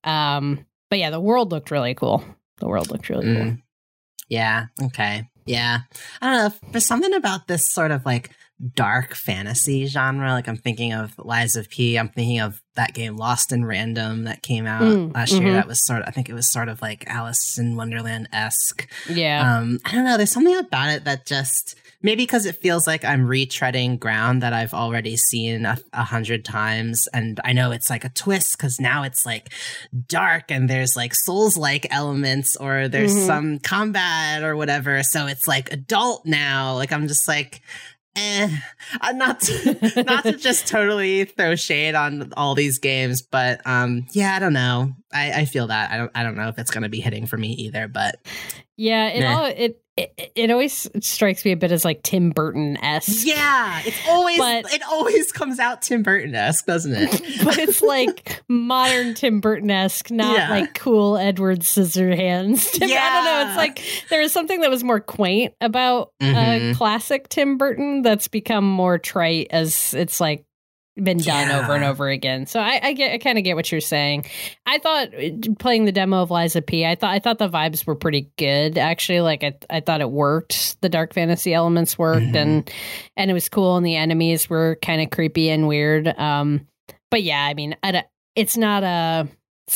Um, but yeah, the world looked really cool. The world looked really mm. cool. Yeah, okay. Yeah. I don't know, there's something about this sort of like dark fantasy genre. Like I'm thinking of Lies of P. I'm thinking of that game Lost in Random that came out mm, last mm-hmm. year. That was sort of, I think it was sort of like Alice in Wonderland-esque. Yeah. Um, I don't know. There's something about it that just, maybe because it feels like I'm retreading ground that I've already seen a, a hundred times. And I know it's like a twist because now it's like dark and there's like Souls-like elements or there's mm-hmm. some combat or whatever. So it's like adult now. Like I'm just like, Eh, I'm not to, not to just totally throw shade on all these games, but um, yeah, I don't know. I, I feel that I don't I don't know if it's going to be hitting for me either. But yeah, it all it, it it always strikes me a bit as like Tim Burton-esque. Yeah, it's always but, it always comes out Tim Burton-esque, doesn't it? But it's like modern Tim Burton-esque, not yeah. like cool Edward Scissorhands. Tim, yeah. I don't know. It's like there is something that was more quaint about mm-hmm. uh, classic Tim Burton that's become more trite as it's like been done yeah. over and over again. So I, I get, I kind of get what you're saying. I thought playing the demo of Lies of P, I thought, I thought the vibes were pretty good. Actually, like I, I thought it worked. The dark fantasy elements worked, mm-hmm. and and it was cool. And the enemies were kind of creepy and weird. Um, but yeah, I mean, I, it's not a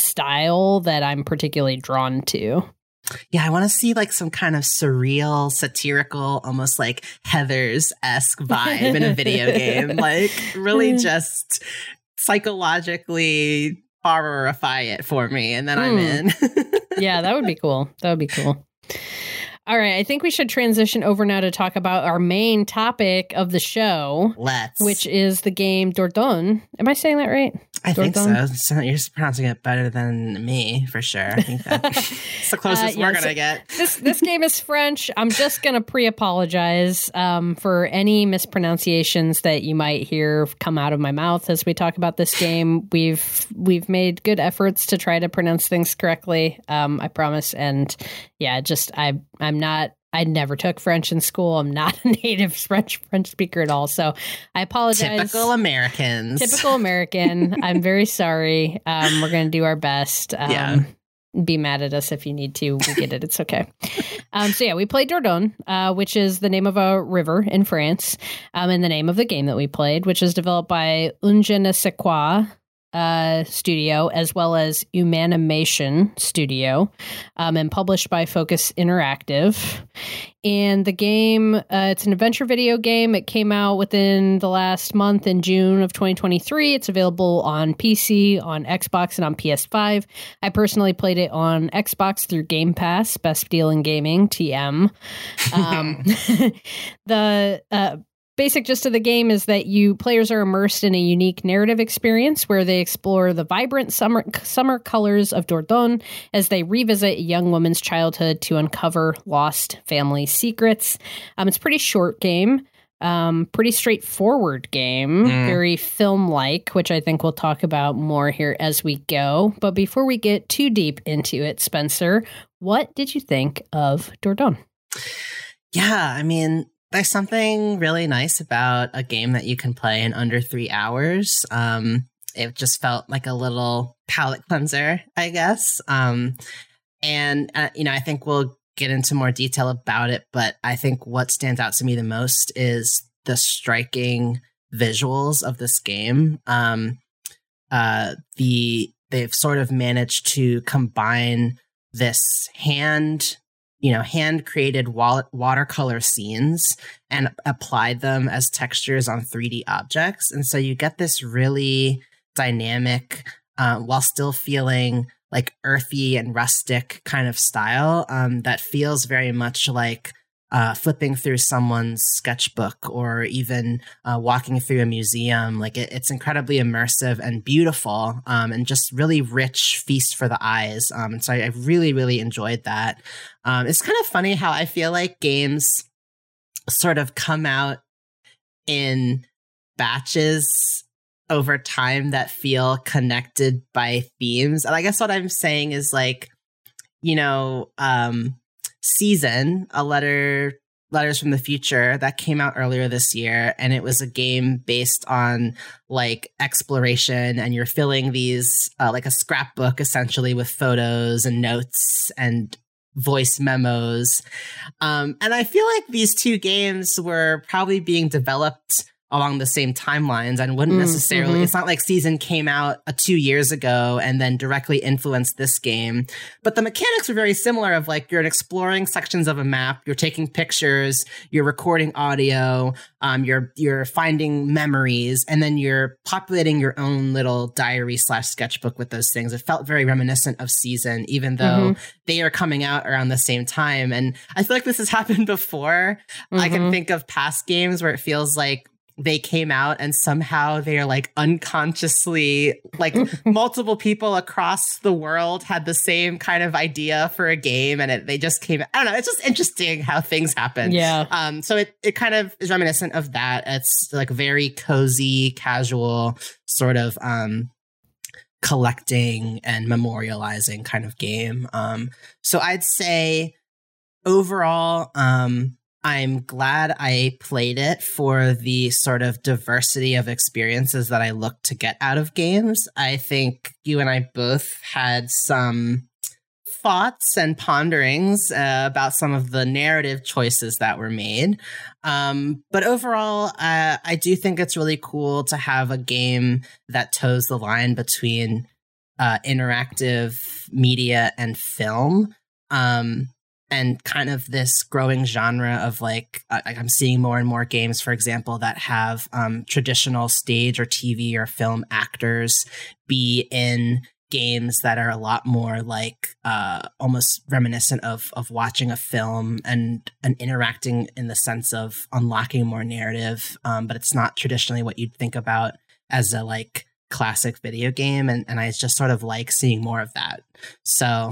style that I'm particularly drawn to. Yeah, I want to see like some kind of surreal, satirical, almost like Heathers-esque vibe in a video game. Like really just psychologically horrify it for me, and then mm. I'm in. Yeah, that would be cool. That would be cool. All right, I think we should transition over now to talk about our main topic of the show. Let's. Which is the game Dordogne. Am I saying that right? I Dordogne? think so. so. You're pronouncing it better than me, for sure. I think that's the closest uh, yeah, we're going to so get. This this game is French. I'm just going to pre-apologize um, for any mispronunciations that you might hear come out of my mouth as we talk about this game. We've we've made good efforts to try to pronounce things correctly, um, I promise. And yeah, just I I'm not. I never took French in school. I'm not a native French French speaker at all. So I apologize. Typical Americans. Typical American. I'm very sorry. Um, we're going to do our best. Um, yeah. Be mad at us if you need to. We get it. It's okay. Um, so yeah, we played Dordogne, uh, which is the name of a river in France, um, and the name of the game that we played, which is developed by Un Je ne sais quoi uh, studio, as well as Humanimation Studio, um, and published by Focus Interactive. And the game, uh, it's an adventure video game. It came out within the last month in June of twenty twenty-three. It's available on P C, on Xbox, and on P S five. I personally played it on Xbox through Game Pass, best deal in gaming, T M. Um, the uh, basic gist of the game is that you players are immersed in a unique narrative experience where they explore the vibrant summer summer colors of Dordogne as they revisit a young woman's childhood to uncover lost family secrets. Um, it's a pretty short game, um, pretty straightforward game, mm. very film-like, which I think we'll talk about more here as we go. But before we get too deep into it, Spencer, what did you think of Dordogne? Yeah, I mean, there's something really nice about a game that you can play in under three hours. Um, it just felt like a little palate cleanser, I guess. Um, and, uh, you know, I think we'll get into more detail about it, but I think what stands out to me the most is the striking visuals of this game. Um, uh, the they've sort of managed to combine this hand, you know, hand created wall- watercolor scenes and applied them as textures on three D objects, and so you get this really dynamic, uh, while still feeling like earthy and rustic kind of style um, that feels very much like uh, flipping through someone's sketchbook or even uh, walking through a museum. Like it, it's incredibly immersive and beautiful um, and just really rich feast for the eyes. Um, and so I, I really, really enjoyed that. Um, it's kind of funny how I feel like games sort of come out in batches over time that feel connected by themes. And I guess what I'm saying is like, you know, um, Season, a letter, Letters from the Future that came out earlier this year. And it was a game based on like exploration, and you're filling these uh, like a scrapbook essentially with photos and notes and voice memos. Um, and I feel like these two games were probably being developed along the same timelines and wouldn't necessarily, mm-hmm. it's not like Season came out uh, two years ago and then directly influenced this game. But the mechanics are very similar of like, you're exploring sections of a map, you're taking pictures, you're recording audio, um, you're, you're finding memories, and then you're populating your own little diary slash sketchbook with those things. It felt very reminiscent of Season, even though mm-hmm. they are coming out around the same time. And I feel like this has happened before. Mm-hmm. I can think of past games where it feels like they came out and somehow they are like unconsciously, like multiple people across the world had the same kind of idea for a game, and it, they just came. I don't know. It's just interesting how things happen. Yeah. Um. So it it kind of is reminiscent of that. It's like very cozy, casual sort of um collecting and memorializing kind of game. Um. So I'd say overall, um. I'm glad I played it for the sort of diversity of experiences that I look to get out of games. I think you and I both had some thoughts and ponderings uh, about some of the narrative choices that were made. Um, but overall, uh, I do think it's really cool to have a game that toes the line between uh, interactive media and film. Um, And kind of this growing genre of like, uh, I'm seeing more and more games, for example, that have um, traditional stage or T V or film actors be in games that are a lot more like uh, almost reminiscent of of watching a film and and interacting in the sense of unlocking more narrative. Um, but it's not traditionally what you'd think about as a like classic video game. And, and I just sort of like seeing more of that. So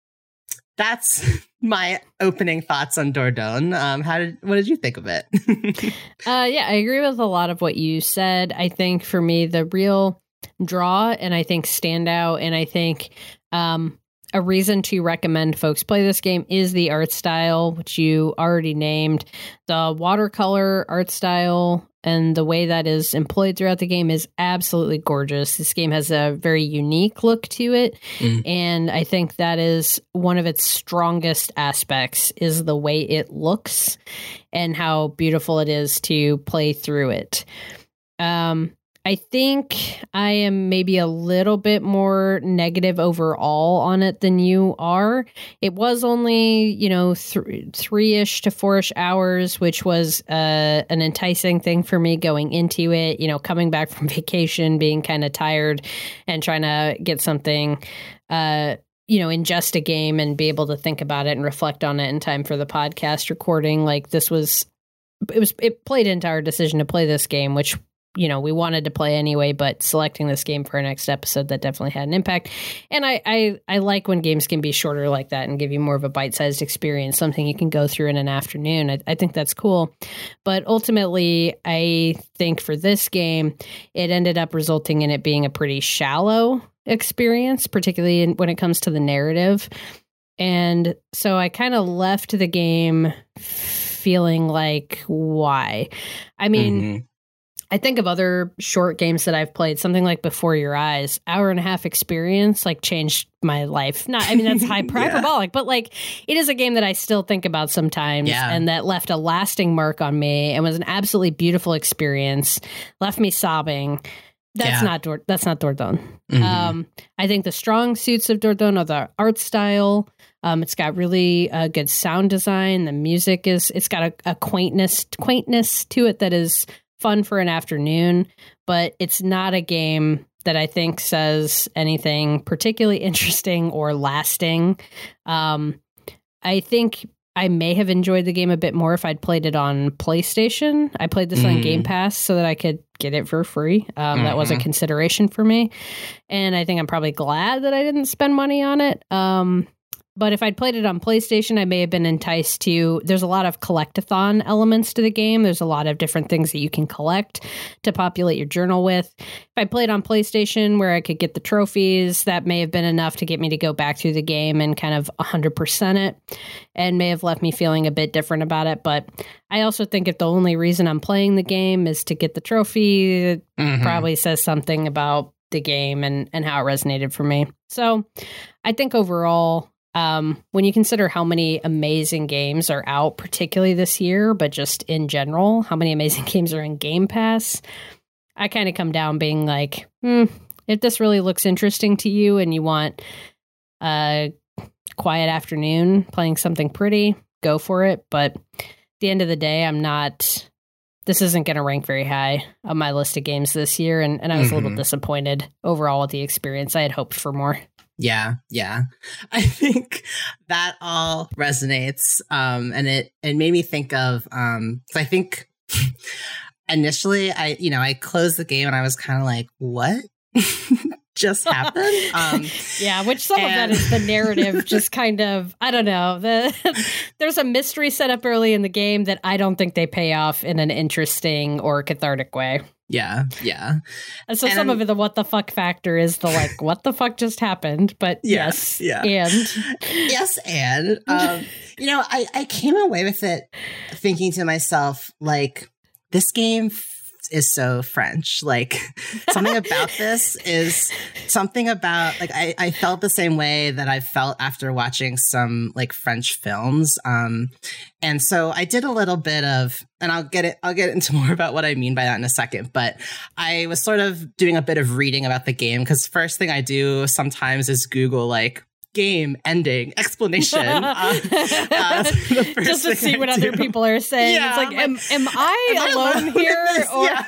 that's my opening thoughts on Dordogne. Um, how did what did you think of it? uh, yeah, I agree with a lot of what you said. I think for me, the real draw and I think standout, and I think um, a reason to recommend folks play this game is the art style, which you already named. The watercolor art style and the way that is employed throughout the game is absolutely gorgeous. This game has a very unique look to it. Mm. And I think that is one of its strongest aspects is the way it looks and how beautiful it is to play through it. Um, I think I am maybe a little bit more negative overall on it than you are. It was only, you know, th- three-ish to four-ish hours, which was uh, an enticing thing for me going into it, you know, coming back from vacation, being kind of tired and trying to get something, uh, you know, ingest a game and be able to think about it and reflect on it in time for the podcast recording. Like this was, it was, it played into our decision to play this game, which you know, we wanted to play anyway, but selecting this game for our next episode, that definitely had an impact. And I, I, I like when games can be shorter like that and give you more of a bite-sized experience, something you can go through in an afternoon. I, I think that's cool. But ultimately, I think for this game, it ended up resulting in it being a pretty shallow experience, particularly in, when it comes to the narrative. And so I kind of left the game feeling like, why? I mean, mm-hmm. I think of other short games that I've played, something like Before Your Eyes, hour and a half experience, like changed my life. Not, I mean, that's hyperbolic, yeah. but like it is a game that I still think about sometimes yeah. and that left a lasting mark on me and was an absolutely beautiful experience, left me sobbing. That's yeah. not Dor- that's not Dordogne. Mm-hmm. Um, I think the strong suits of Dordogne are the art style. Um, it's got really uh, good sound design. The music is, it's got a, a quaintness, quaintness to it that is fun for an afternoon, but it's not a game that I think says anything particularly interesting or lasting. Um, I think I may have enjoyed the game a bit more if I'd played it on PlayStation. I played this mm. on Game Pass so that I could get it for free. Um, mm-hmm. That was a consideration for me. And I think I'm probably glad that I didn't spend money on it. Um, But if I'd played it on PlayStation, I may have been enticed to. There's a lot of collectathon elements to the game. There's a lot of different things that you can collect to populate your journal with. If I played on PlayStation where I could get the trophies, that may have been enough to get me to go back through the game and kind of one hundred percent it, and may have left me feeling a bit different about it. But I also think if the only reason I'm playing the game is to get the trophy, it mm-hmm. probably says something about the game and, and how it resonated for me. So I think overall, Um, when you consider how many amazing games are out, particularly this year, but just in general, how many amazing games are in Game Pass, I kind of come down being like, hmm, if this really looks interesting to you and you want a quiet afternoon playing something pretty, go for it. But at the end of the day, I'm not, this isn't going to rank very high on my list of games this year. And, and I was mm-hmm. a little disappointed overall with the experience. I had hoped for more. Yeah, yeah. I think that all resonates. Um, and it, it made me think of, um, I think initially I, you know, I closed the game and I was kind of like, what just happened? Um, yeah, which some and- of that is the narrative, just kind of, I don't know. The there's a mystery set up early in the game that I don't think they pay off in an interesting or cathartic way. Yeah, yeah. And so and some of it, the what the fuck factor is the like, what the fuck just happened? But yes, yeah. and. Yes, and. Um, you know, I, I came away with it thinking to myself, like, this game is so French. Like, something about this is something about, like, I, I felt the same way that I felt after watching some, like, French films. Um, and so I did a little bit of, and I'll get it, I'll get into more about what I mean by that in a second, but I was sort of doing a bit of reading about the game, because first thing I do sometimes is Google, like, game ending explanation uh, uh, just to see I what do. other people are saying. Yeah, it's like, am, am I am alone I here or yeah,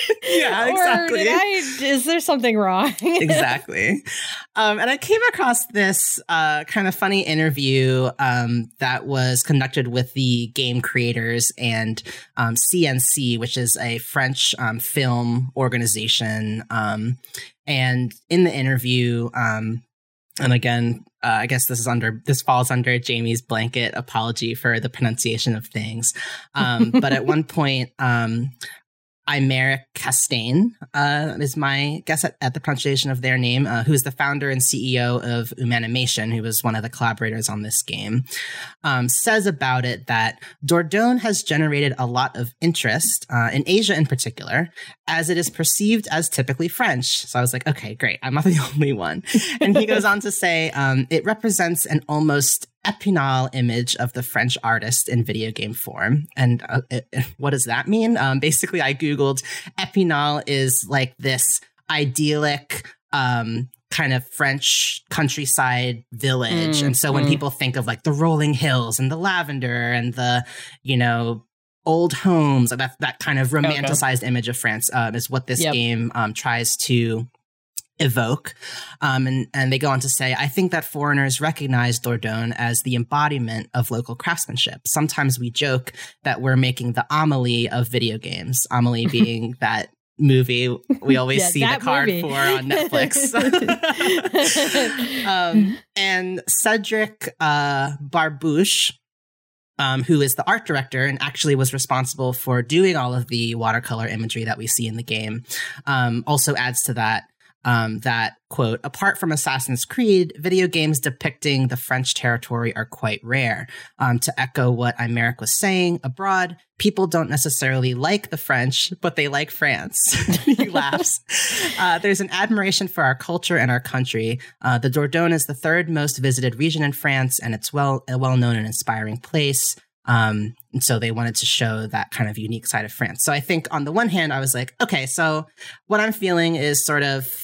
yeah exactly or did I, is there something wrong? Exactly. Um, and I came across this uh, kind of funny interview um, that was conducted with the game creators and um, C N C, which is a French um, film organization. Um, and in the interview, um, and again, uh, I guess this is under this falls under Jamie's blanket apology for the pronunciation of things. Um, but at one point, um, Aymeric Castaigne uh, is my guess at, at the pronunciation of their name, uh, who is the founder and C E O of Humanimation, who was one of the collaborators on this game, um, says about it that Dordogne has generated a lot of interest uh, in Asia in particular, as it is perceived as typically French. So I was like, okay, great. I'm not the only one. And he goes on to say, um, it represents an almost Epinal image of the French artist in video game form. And uh, it, what does that mean? Um, basically, I Googled Epinal is like this idyllic um, kind of French countryside village. Mm, and so when mm. people think of like the rolling hills and the lavender and the, you know, old homes, that, that kind of romanticized okay. image of France um, is what this yep. game um, tries to evoke. Um, and, and they go on to say, I think that foreigners recognize Dordogne as the embodiment of local craftsmanship. Sometimes we joke that we're making the Amelie of video games. Amelie being that movie we always yeah, see the card movie. for on Netflix. um, and Cedric uh, Barbouche, Um, who is the art director and actually was responsible for doing all of the watercolor imagery that we see in the game, um, also adds to that. um, that, quote, apart from Assassin's Creed, video games depicting the French territory are quite rare. Um, to echo what Aymeric was saying, abroad, people don't necessarily like the French, but they like France. He laughs. Uh, there's an admiration for our culture and our country. Uh, the Dordogne is the third most visited region in France, and it's well a well-known and inspiring place. Um, and so they wanted to show that kind of unique side of France. So I think on the one hand, I was like, okay, so what I'm feeling is sort of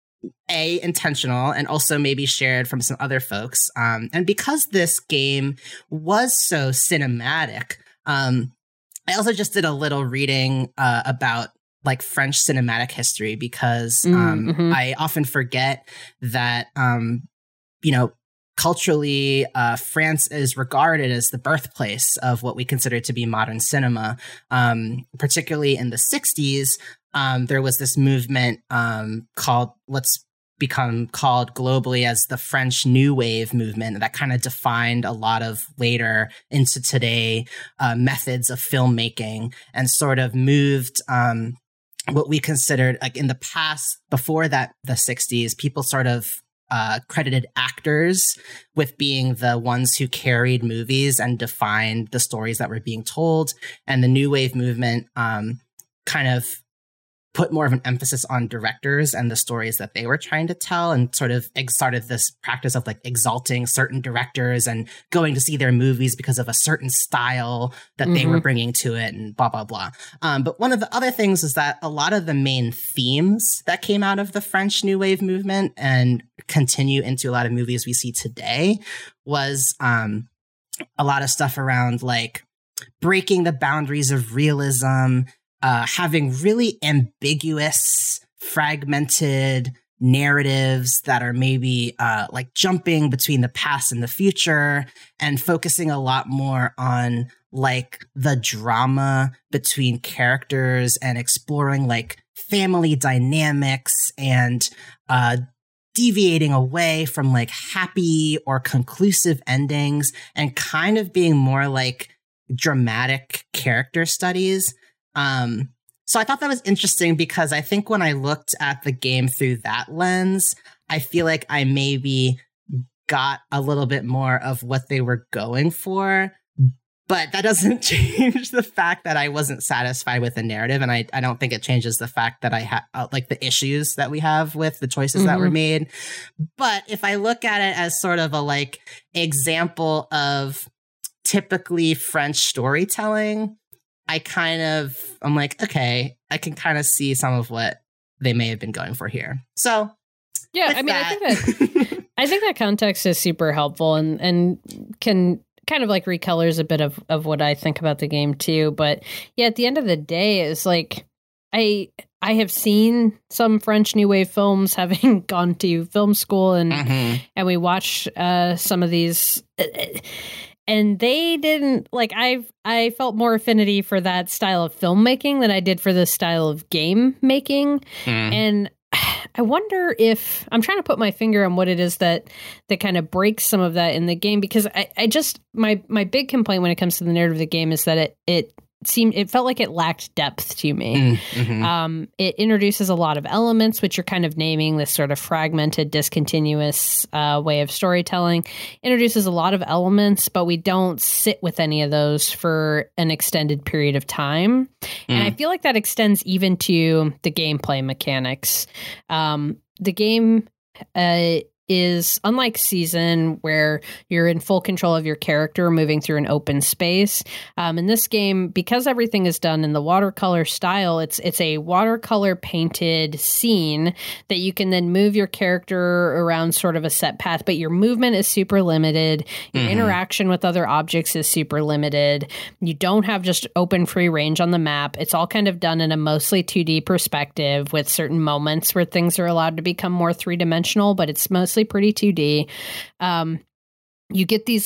A, intentional, and also maybe shared from some other folks. Um, and because this game was so cinematic, um, I also just did a little reading uh, about like French cinematic history because um, mm-hmm. I often forget that, um, you know, culturally, uh, France is regarded as the birthplace of what we consider to be modern cinema. Um, particularly in the sixties, um, there was this movement um, called, what's become called globally as the French New Wave movement that kind of defined a lot of later into today uh, methods of filmmaking and sort of moved um, what we considered, like in the past, before that, the sixties, people sort of Uh, credited actors with being the ones who carried movies and defined the stories that were being told. And the New Wave movement um, kind of put more of an emphasis on directors and the stories that they were trying to tell, and sort of ex- started this practice of like exalting certain directors and going to see their movies because of a certain style that mm-hmm. they were bringing to it, and blah, blah, blah. Um, but one of the other things is that a lot of the main themes that came out of the French New Wave movement and continue into a lot of movies we see today was um, a lot of stuff around like breaking the boundaries of realism, Uh, having really ambiguous, fragmented narratives that are maybe uh, like jumping between the past and the future, and focusing a lot more on like the drama between characters and exploring like family dynamics and uh, deviating away from like happy or conclusive endings and kind of being more like dramatic character studies. Um, so I thought that was interesting because I think when I looked at the game through that lens, I feel like I maybe got a little bit more of what they were going for, but that doesn't change the fact that I wasn't satisfied with the narrative. And I, I don't think it changes the fact that I have uh, like the issues that we have with the choices mm-hmm. that were made. But if I look at it as sort of a like example of typically French storytelling, I kind of, I'm like, okay, I can kind of see some of what they may have been going for here. So, yeah, I mean, that, I think that I think that context is super helpful and and can kind of like recolors a bit of, of what I think about the game too. But yeah, at the end of the day, it's like I I have seen some French New Wave films, having gone to film school, and mm-hmm. and we watched uh, some of these. And they didn't like I I felt more affinity for that style of filmmaking than I did for this style of game making. Mm. And I wonder if I'm trying to put my finger on what it is that that kind of breaks some of that in the game, because I, I just my my big complaint when it comes to the narrative of the game is that it it seemed it felt like it lacked depth to me. Mm-hmm. Um, it introduces a lot of elements, which you're kind of naming this sort of fragmented, discontinuous uh, way of storytelling. Introduces a lot of elements, but we don't sit with any of those for an extended period of time. Mm. And I feel like that extends even to the gameplay mechanics. Um, the game uh, is, unlike Season, where you're in full control of your character moving through an open space. Um, in this game, because everything is done in the watercolor style, it's it's a watercolor painted scene that you can then move your character around sort of a set path, but your movement is super limited. Your mm-hmm. interaction with other objects is super limited. You don't have just open free range on the map. It's all kind of done in a mostly two D perspective, with certain moments where things are allowed to become more three-dimensional, but it's mostly pretty two D. Um, you get these like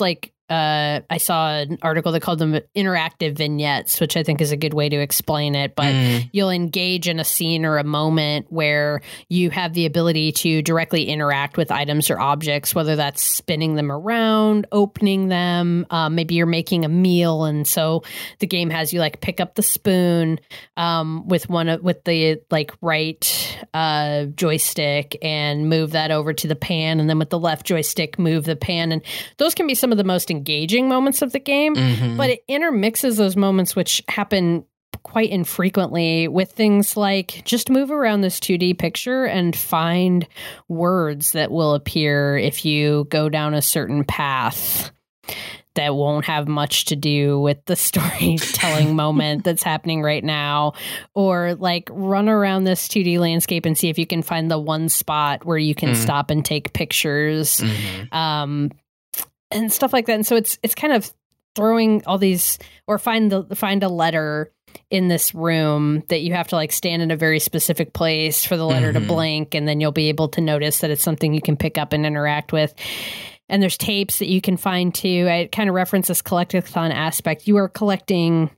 uh, I saw an article that called them interactive vignettes, which I think is a good way to explain it. But mm. you'll engage in a scene or a moment where you have the ability to directly interact with items or objects, whether that's spinning them around, opening them. Um, maybe you're making a meal, and so the game has you like pick up the spoon um, with one of, with the like right uh, joystick and move that over to the pan, and then with the left joystick move the pan, and those can be some of the most engaging moments of the game, mm-hmm. but it intermixes those moments which happen quite infrequently with things like just move around this two D picture and find words that will appear if you go down a certain path that won't have much to do with the storytelling moment that's happening right now, or like run around this two D landscape and see if you can find the one spot where you can mm. stop and take pictures. Mm-hmm. Um, and stuff like that. And so it's it's kind of throwing all these, or find the find a letter in this room that you have to like stand in a very specific place for the letter mm-hmm. to blink, and then you'll be able to notice that it's something you can pick up and interact with. And there's tapes that you can find too. I kind of reference this collectathon aspect. You are collecting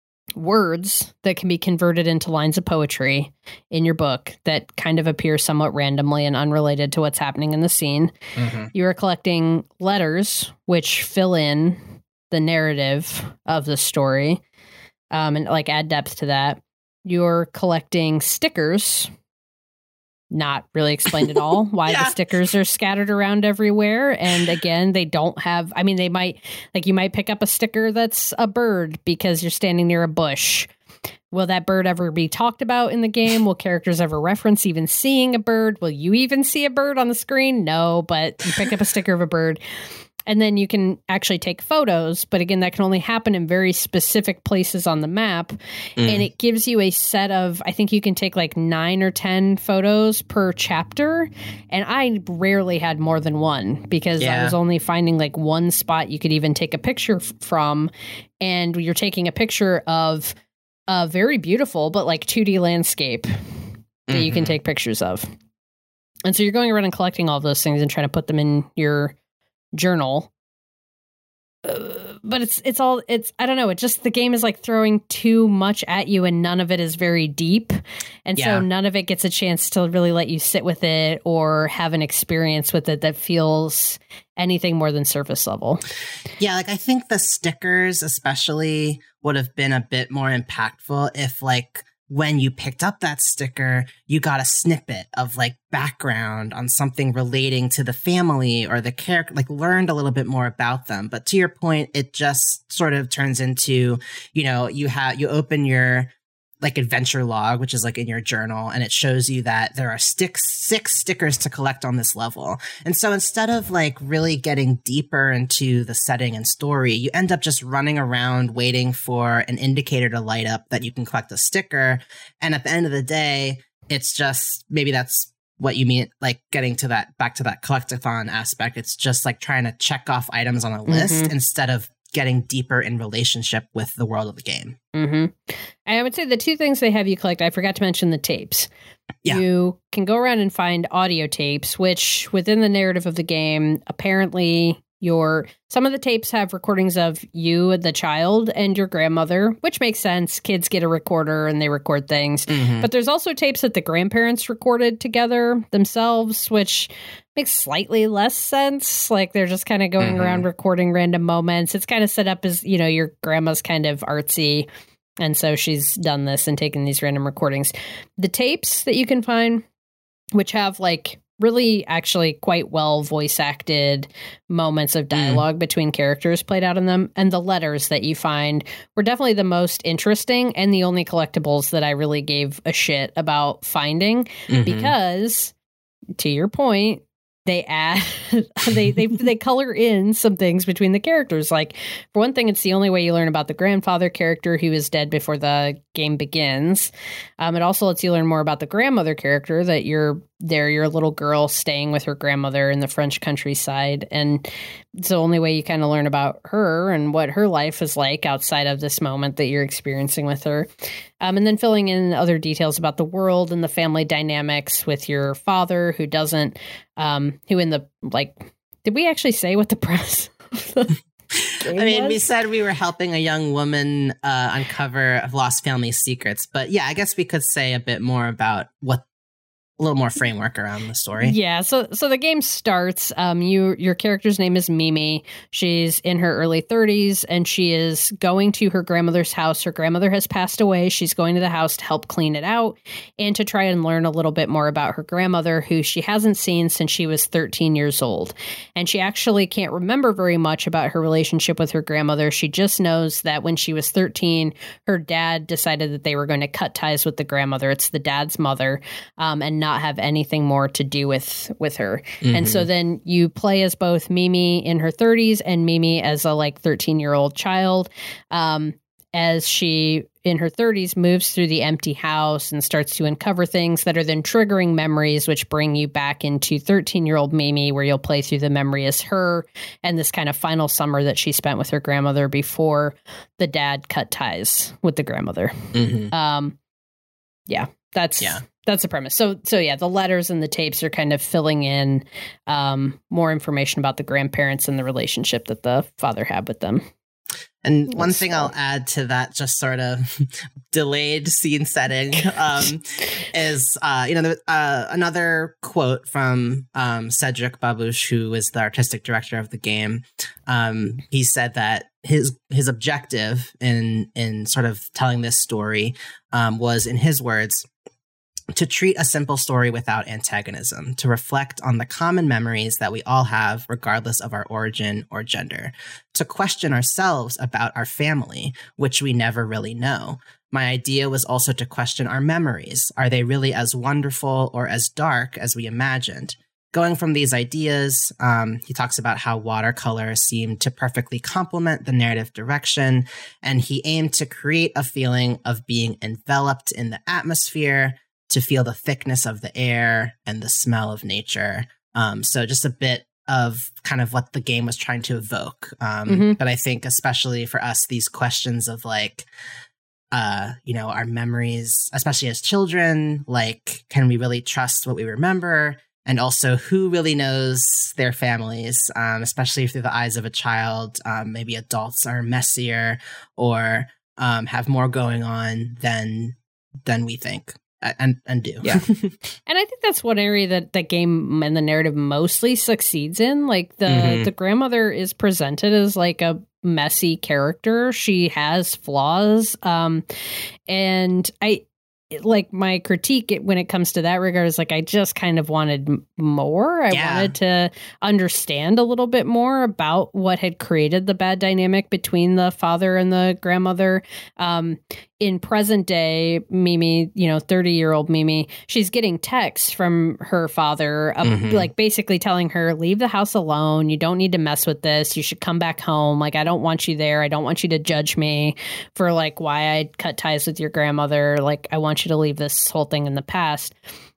words that can be converted into lines of poetry in your book that kind of appear somewhat randomly and unrelated to what's happening in the scene. Mm-hmm. You are collecting letters which fill in the narrative of the story um, and like add depth to that. You're collecting stickers. Not really explained at all why yeah. the stickers are scattered around everywhere. And again, they don't have, I mean, they might, like you might pick up a sticker that's a bird because you're standing near a bush. Will that bird ever be talked about in the game? Will characters ever reference even seeing a bird? Will you even see a bird on the screen? No, but you pick up a sticker of a bird. And then you can actually take photos. But again, that can only happen in very specific places on the map. Mm. And it gives you a set of, I think you can take like nine or ten photos per chapter. And I rarely had more than one because yeah. I was only finding like one spot you could even take a picture f- from. And you're taking a picture of a very beautiful, but like two D landscape that mm-hmm. you can take pictures of. And so you're going around and collecting all of those things and trying to put them in your journal. Uh, but it's it's all it's I don't know, it just the game is like throwing too much at you and none of it is very deep, and yeah. so none of it gets a chance to really let you sit with it or have an experience with it that feels anything more than surface level. Yeah, like I think the stickers especially would have been a bit more impactful if like when you picked up that sticker, you got a snippet of like background on something relating to the family or the character, like learned a little bit more about them. But to your point, it just sort of turns into, you know, you have, you open your like adventure log, which is like in your journal, and it shows you that there are six, six stickers to collect on this level. And so instead of like really getting deeper into the setting and story, you end up just running around waiting for an indicator to light up that you can collect a sticker. And at the end of the day, it's just, maybe that's what you mean, like getting to that, back to that collectathon aspect. It's just like trying to check off items on a list mm-hmm. instead of getting deeper in relationship with the world of the game. Mm-hmm. And I would say the two things they have you collect, I forgot to mention the tapes. Yeah. You can go around and find audio tapes, which within the narrative of the game, apparently your some of the tapes have recordings of you, the child, and your grandmother, which makes sense. Kids get a recorder and they record things. Mm-hmm. But there's also tapes that the grandparents recorded together themselves, which makes slightly less sense. Like they're just kind of going mm-hmm. around recording random moments. It's kind of set up as, you know, your grandma's kind of artsy. And so she's done this and taken these random recordings. The tapes that you can find, which have like really actually quite well voice acted moments of dialogue mm. between characters played out in them, and the letters that you find were definitely the most interesting and the only collectibles that I really gave a shit about finding mm-hmm. because, to your point, they add they, they they color in some things between the characters. Like, for one thing, it's the only way you learn about the grandfather character who is dead before the game begins. Um, it also lets you learn more about the grandmother character, that you're there, you're a little girl staying with her grandmother in the French countryside. And it's the only way you kind of learn about her and what her life is like outside of this moment that you're experiencing with her. Um, and then filling in other details about the world and the family dynamics with your father, who doesn't, um, who in the, like, did we actually say what the premise I mean, was. We said we were helping a young woman uh, uncover lost family secrets, but yeah, I guess we could say a bit more about what a little more framework around the story. Yeah, so so the game starts. Um, you your character's name is Mimi. She's in her early thirties, and she is going to her grandmother's house. Her grandmother has passed away. She's going to the house to help clean it out and to try and learn a little bit more about her grandmother, who she hasn't seen since she was thirteen years old. And she actually can't remember very much about her relationship with her grandmother. She just knows that when she was thirteen, her dad decided that they were going to cut ties with the grandmother. It's the dad's mother, um, and not have anything more to do with with her. Mm-hmm. And so then you play as both Mimi in her thirties and Mimi as a like thirteen year old child, um, as she in her thirties moves through the empty house and starts to uncover things that are then triggering memories, which bring you back into thirteen year old Mimi, where you'll play through the memory as her and this kind of final summer that she spent with her grandmother before the dad cut ties with the grandmother. Mm-hmm. Um, yeah, that's yeah. That's the premise. So, so yeah, the letters and the tapes are kind of filling in um, more information about the grandparents and the relationship that the father had with them. And That's one thing I'll add to that, just sort of delayed scene setting, um, is, uh, you know, uh, another quote from um, Cedric Babouche, who is the artistic director of the game. Um, he said that his his objective in in sort of telling this story um, was, in his words, to treat a simple story without antagonism, to reflect on the common memories that we all have, regardless of our origin or gender, to question ourselves about our family, which we never really know. My idea was also to question our memories. Are they really as wonderful or as dark as we imagined? Going from these ideas, um, he talks about how watercolor seemed to perfectly complement the narrative direction, and he aimed to create a feeling of being enveloped in the atmosphere, to feel the thickness of the air and the smell of nature. Um, so just a bit of kind of what the game was trying to evoke. Um, mm-hmm. But I think especially for us, these questions of like, uh, you know, our memories, especially as children, like, can we really trust what we remember? And also, who really knows their families, um, especially through the eyes of a child? Um, maybe adults are messier or um, have more going on than than we think. And and do. Yeah. And I think that's one area that the game and the narrative mostly succeeds in. Like the, mm-hmm. the grandmother is presented as like a messy character. She has flaws. Um, and I like my critique when it comes to that regard is like, I just kind of wanted more. I yeah. wanted to understand a little bit more about what had created the bad dynamic between the father and the grandmother. Um, in present day, Mimi, you know, thirty year old Mimi, she's getting texts from her father, uh, mm-hmm. like basically telling her, leave the house alone. You don't need to mess with this. You should come back home. Like, I don't want you there. I don't want you to judge me for like why I cut ties with your grandmother. Like, I want you to leave this whole thing in the past.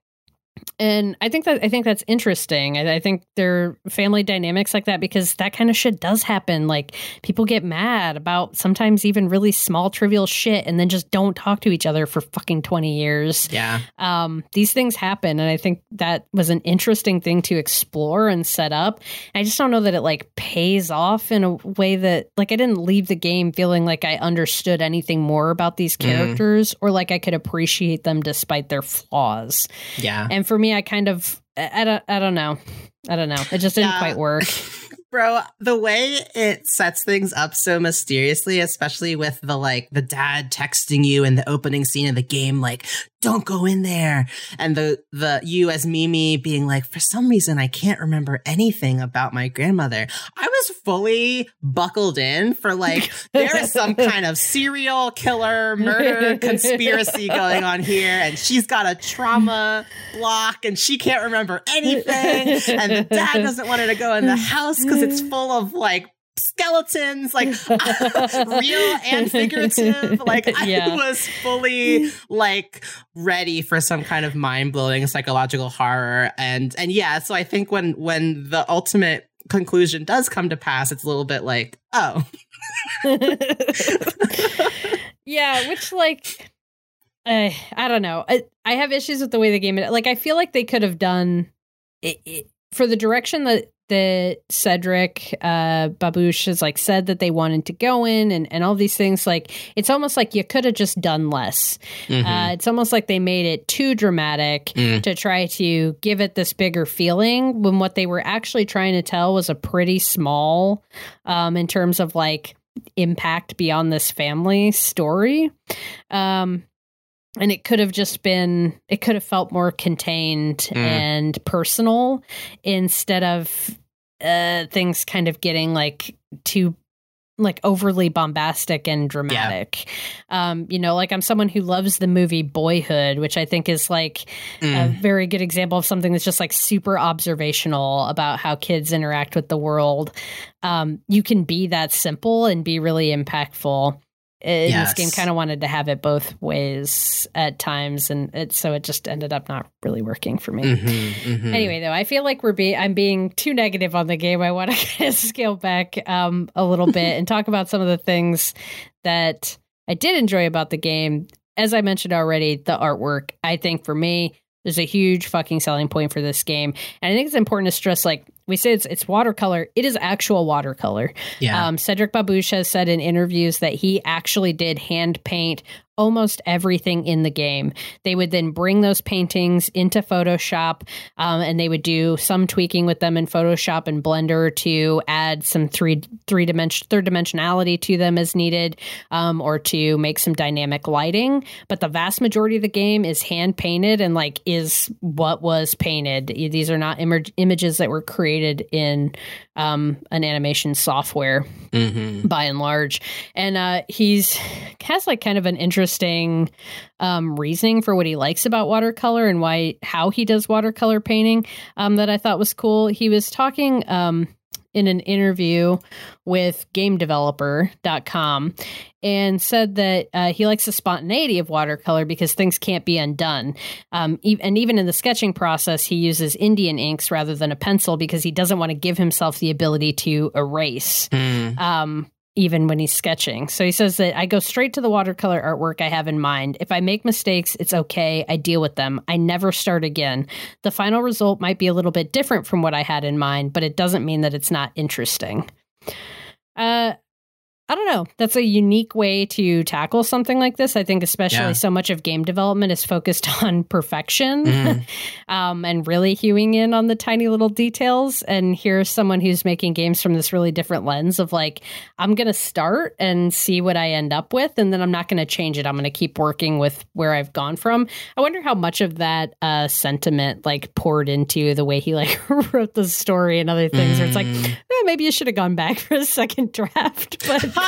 And I think that I think that's interesting. I, I think there are family dynamics like that because that kind of shit does happen. Like people get mad about sometimes even really small, trivial shit and then just don't talk to each other for fucking twenty years. Yeah. Um, these things happen. And I think that was an interesting thing to explore and set up. I just don't know that it like pays off in a way that like I didn't leave the game feeling like I understood anything more about these characters mm. or like I could appreciate them despite their flaws. Yeah. And for me, I kind of, I don't, I don't know. I don't know. It just didn't yeah. quite work. Bro, the way it sets things up so mysteriously, especially with the like the dad texting you in the opening scene of the game, like, don't go in there. And the the you as Mimi being like, for some reason, I can't remember anything about my grandmother. I was fully buckled in for like, there is some kind of serial killer murder conspiracy going on here. And she's got a trauma block and she can't remember anything. And the dad doesn't want her to go in the house because it's full of like skeletons, like real and figurative. Like I yeah. was fully like ready for some kind of mind-blowing psychological horror. And and yeah, so I think when when the ultimate conclusion does come to pass, it's a little bit like, oh. Yeah, which like uh, I don't know. I, I have issues with the way the game, like I feel like they could have done it, it for the direction that that Cedric uh, Babouche has like said that they wanted to go in and, and all these things. Like, it's almost like you could have just done less. Mm-hmm. Uh, it's almost like they made it too dramatic mm. to try to give it this bigger feeling when what they were actually trying to tell was a pretty small um, in terms of like impact beyond this family story. Um, And it could have just been, it could have felt more contained mm. and personal instead of uh, things kind of getting like too, like overly bombastic and dramatic. Yeah. Um, you know, like I'm someone who loves the movie Boyhood, which I think is like mm. a very good example of something that's just like super observational about how kids interact with the world. Um, you can be that simple and be really impactful. And yes. This game kind of wanted to have it both ways at times, and it, so it just ended up not really working for me. Mm-hmm, mm-hmm. Anyway, though, I feel like we're being I'm being too negative on the game. I want to kind of scale back um, a little bit and talk about some of the things that I did enjoy about the game. As I mentioned already, the artwork, I think for me, there's a huge fucking selling point for this game. And I think it's important to stress, like, we say it's it's watercolor. It is actual watercolor. Yeah. Um, Cedric Babouche has said in interviews that he actually did hand paint almost everything in the game. They would then bring those paintings into Photoshop, um, and they would do some tweaking with them in Photoshop and Blender to add some three three dimension third dimensionality to them as needed, um, or to make some dynamic lighting. But the vast majority of the game is hand painted and like is what was painted. These are not Im- images that were created in um, an animation software, mm-hmm. by and large. And uh, he's has like kind of an interesting um, reasoning for what he likes about watercolor and why how he does watercolor painting um, that I thought was cool. He was talking um, in an interview with game developer dot com and said that uh, he likes the spontaneity of watercolor because things can't be undone. Um, e- and even in the sketching process, he uses Indian inks rather than a pencil because he doesn't want to give himself the ability to erase. Mm. Um, even when he's sketching. So he says that I go straight to the watercolor artwork I have in mind. If I make mistakes, it's okay. I deal with them. I never start again. The final result might be a little bit different from what I had in mind, but it doesn't mean that it's not interesting. Uh, I don't know. That's a unique way to tackle something like this. I think especially yeah. so much of game development is focused on perfection mm. um, and really hewing in on the tiny little details. And here's someone who's making games from this really different lens of like, I'm going to start and see what I end up with, and then I'm not going to change it. I'm going to keep working with where I've gone from. I wonder how much of that uh, sentiment like poured into the way he like wrote the story and other things mm. where it's like, eh, maybe you should have gone back for a second draft. But but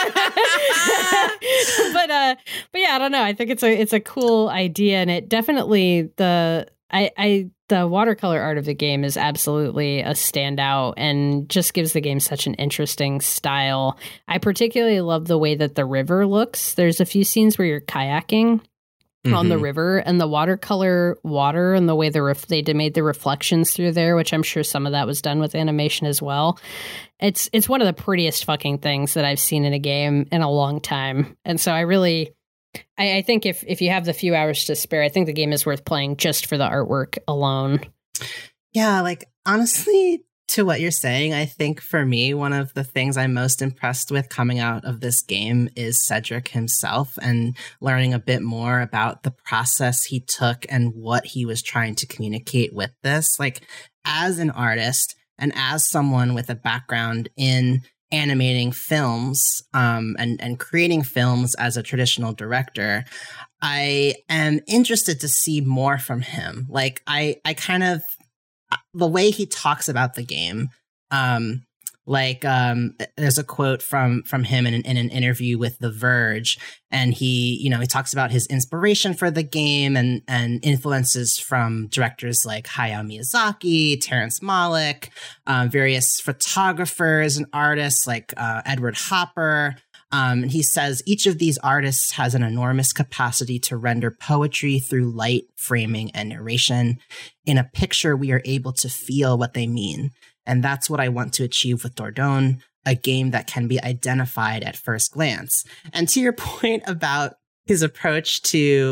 uh but yeah, I don't know. I think it's a it's a cool idea, and it definitely the I I the watercolor art of the game is absolutely a standout and just gives the game such an interesting style. I particularly love the way that the river looks. There's a few scenes where you're kayaking mm-hmm. on the river, and the watercolor water and the way the ref- they made the reflections through there, which I'm sure some of that was done with animation as well. It's it's one of the prettiest fucking things that I've seen in a game in a long time. And so I really, I, I think if, if you have the few hours to spare, I think the game is worth playing just for the artwork alone. Yeah, like honestly, to what you're saying, I think for me, one of the things I'm most impressed with coming out of this game is Cedric himself and learning a bit more about the process he took and what he was trying to communicate with this. Like, as an artist and as someone with a background in animating films um, and, and creating films as a traditional director, I am interested to see more from him. Like, I, I kind of, the way he talks about the game, um, like um, there's a quote from from him in an, in an interview with The Verge, and he, you know, he talks about his inspiration for the game and and influences from directors like Hayao Miyazaki, Terrence Malick, uh, various photographers and artists like uh, Edward Hopper. Um, and he says each of these artists has an enormous capacity to render poetry through light, framing, and narration. In a picture, we are able to feel what they mean. And that's what I want to achieve with Dordogne, a game that can be identified at first glance. And to your point about his approach to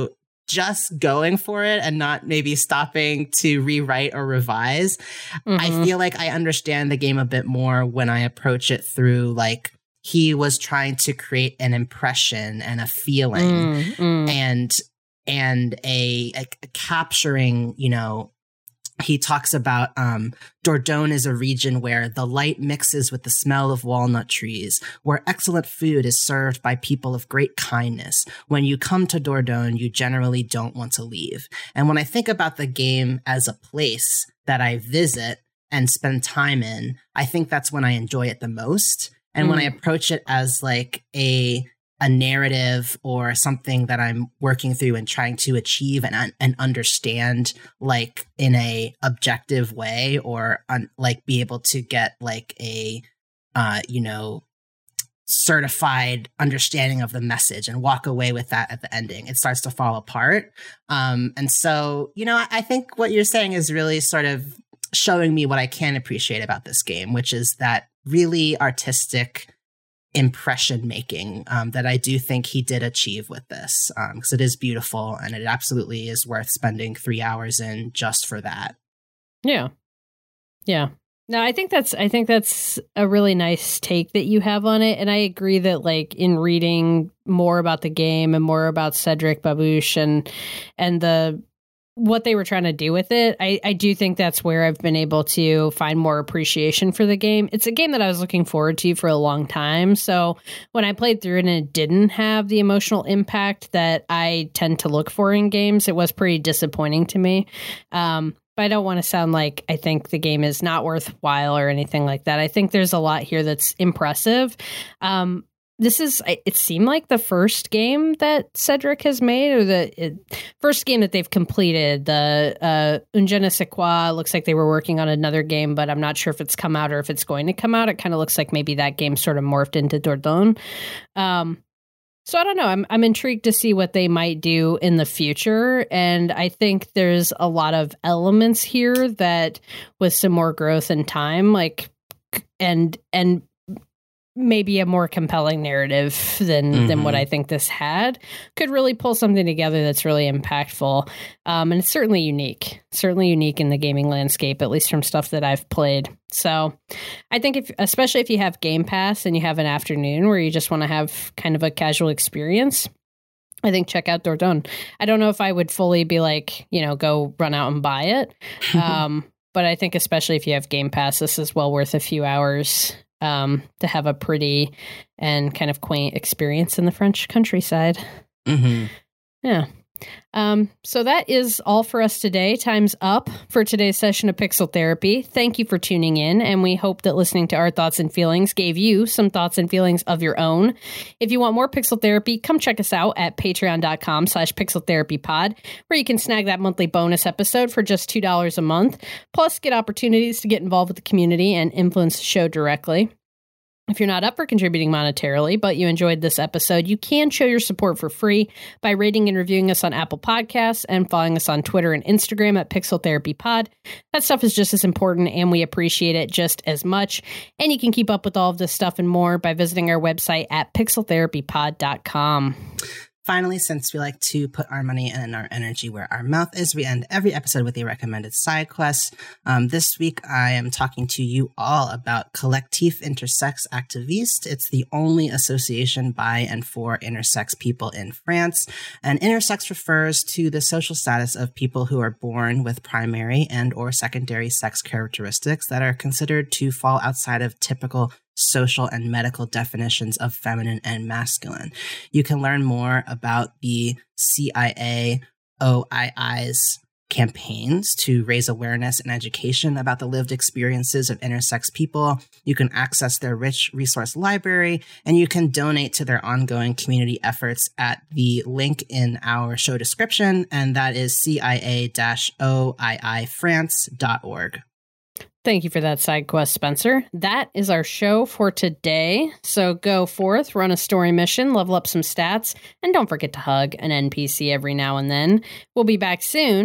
just going for it and not maybe stopping to rewrite or revise, mm-hmm. I feel like I understand the game a bit more when I approach it through like he was trying to create an impression and a feeling mm, mm. and and a, a, a capturing, you know, he talks about um, Dordogne is a region where the light mixes with the smell of walnut trees, where excellent food is served by people of great kindness. When you come to Dordogne, you generally don't want to leave. And when I think about the game as a place that I visit and spend time in, I think that's when I enjoy it the most. And mm. when I approach it as like a a narrative or something that I'm working through and trying to achieve and and understand like in a objective way, or un, like be able to get like a uh you know certified understanding of the message and walk away with that at the ending, it starts to fall apart. Um and so, you know, I think what you're saying is really sort of showing me what I can appreciate about this game, which is that really artistic impression making um, that I do think he did achieve with this, because um, it is beautiful and it absolutely is worth spending three hours in just for that. Yeah, yeah. No, I think that's I think that's a really nice take that you have on it, and I agree that like in reading more about the game and more about Cedric Babouche and and the what they were trying to do with it, I, I do think that's where I've been able to find more appreciation for the game. It's a game that I was looking forward to for a long time. So when I played through it and it didn't have the emotional impact that I tend to look for in games, it was pretty disappointing to me. Um, but I don't want to sound like I think the game is not worthwhile or anything like that. I think there's a lot here that's impressive. Um, This is, it seemed like the first game that Cedric has made, or the it, first game that they've completed. The uh, Un Je ne sais quoi looks like they were working on another game, but I'm not sure if it's come out or if it's going to come out. It kind of looks like maybe that game sort of morphed into Dordogne. Um, so I don't know. I'm I'm intrigued to see what they might do in the future. And I think there's a lot of elements here that with some more growth and time, like, and, and, maybe a more compelling narrative than mm-hmm. than what I think this had, could really pull something together that's really impactful. Um, and it's certainly unique, certainly unique in the gaming landscape, at least from stuff that I've played. So I think if, especially if you have Game Pass and you have an afternoon where you just want to have kind of a casual experience, I think check out Dordogne. I don't know if I would fully be like, you know, go run out and buy it. Um, but I think especially if you have Game Pass, this is well worth a few hours Um, to have a pretty and kind of quaint experience in the French countryside. Mm-hmm. Yeah. Um, so that is all for us today. Time's up for today's session of Pixel Therapy. Thank you for tuning in, and we hope that listening to our thoughts and feelings gave you some thoughts and feelings of your own. If you want more Pixel Therapy, come check us out at patreon.com slash Pixel Therapy Pod, where you can snag that monthly bonus episode for just two dollars a month, plus get opportunities to get involved with the community and influence the show directly. If you're not up for contributing monetarily, but you enjoyed this episode, you can show your support for free by rating and reviewing us on Apple Podcasts and following us on Twitter and Instagram at Pixel Therapy Pod. That stuff is just as important, and we appreciate it just as much. And you can keep up with all of this stuff and more by visiting our website at pixel therapy pod dot com. Finally, since we like to put our money and our energy where our mouth is, we end every episode with a recommended side quest. Um, this week, I am talking to you all about Collectif Intersex Activiste. It's the only association by and for intersex people in France. And intersex refers to the social status of people who are born with primary and or secondary sex characteristics that are considered to fall outside of typical social and medical definitions of feminine and masculine. You can learn more about the C I A O I I's campaigns to raise awareness and education about the lived experiences of intersex people. You can access their rich resource library, and you can donate to their ongoing community efforts at the link in our show description, and that is C I A O I I France dot org. Thank you for that side quest, Spencer. That is our show for today. So go forth, run a story mission, level up some stats, and don't forget to hug an N P C every now and then. We'll be back soon,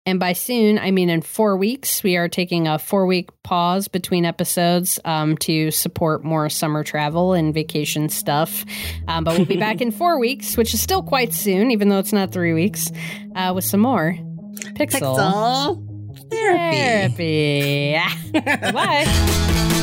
And by soon, I mean in four weeks. We are taking a four-week pause between episodes um, to support more summer travel and vacation stuff. Um, but we'll be back in four weeks, which is still quite soon, even though it's not three weeks, uh, with some more Pixel, Pixel therapy. therapy. Bye.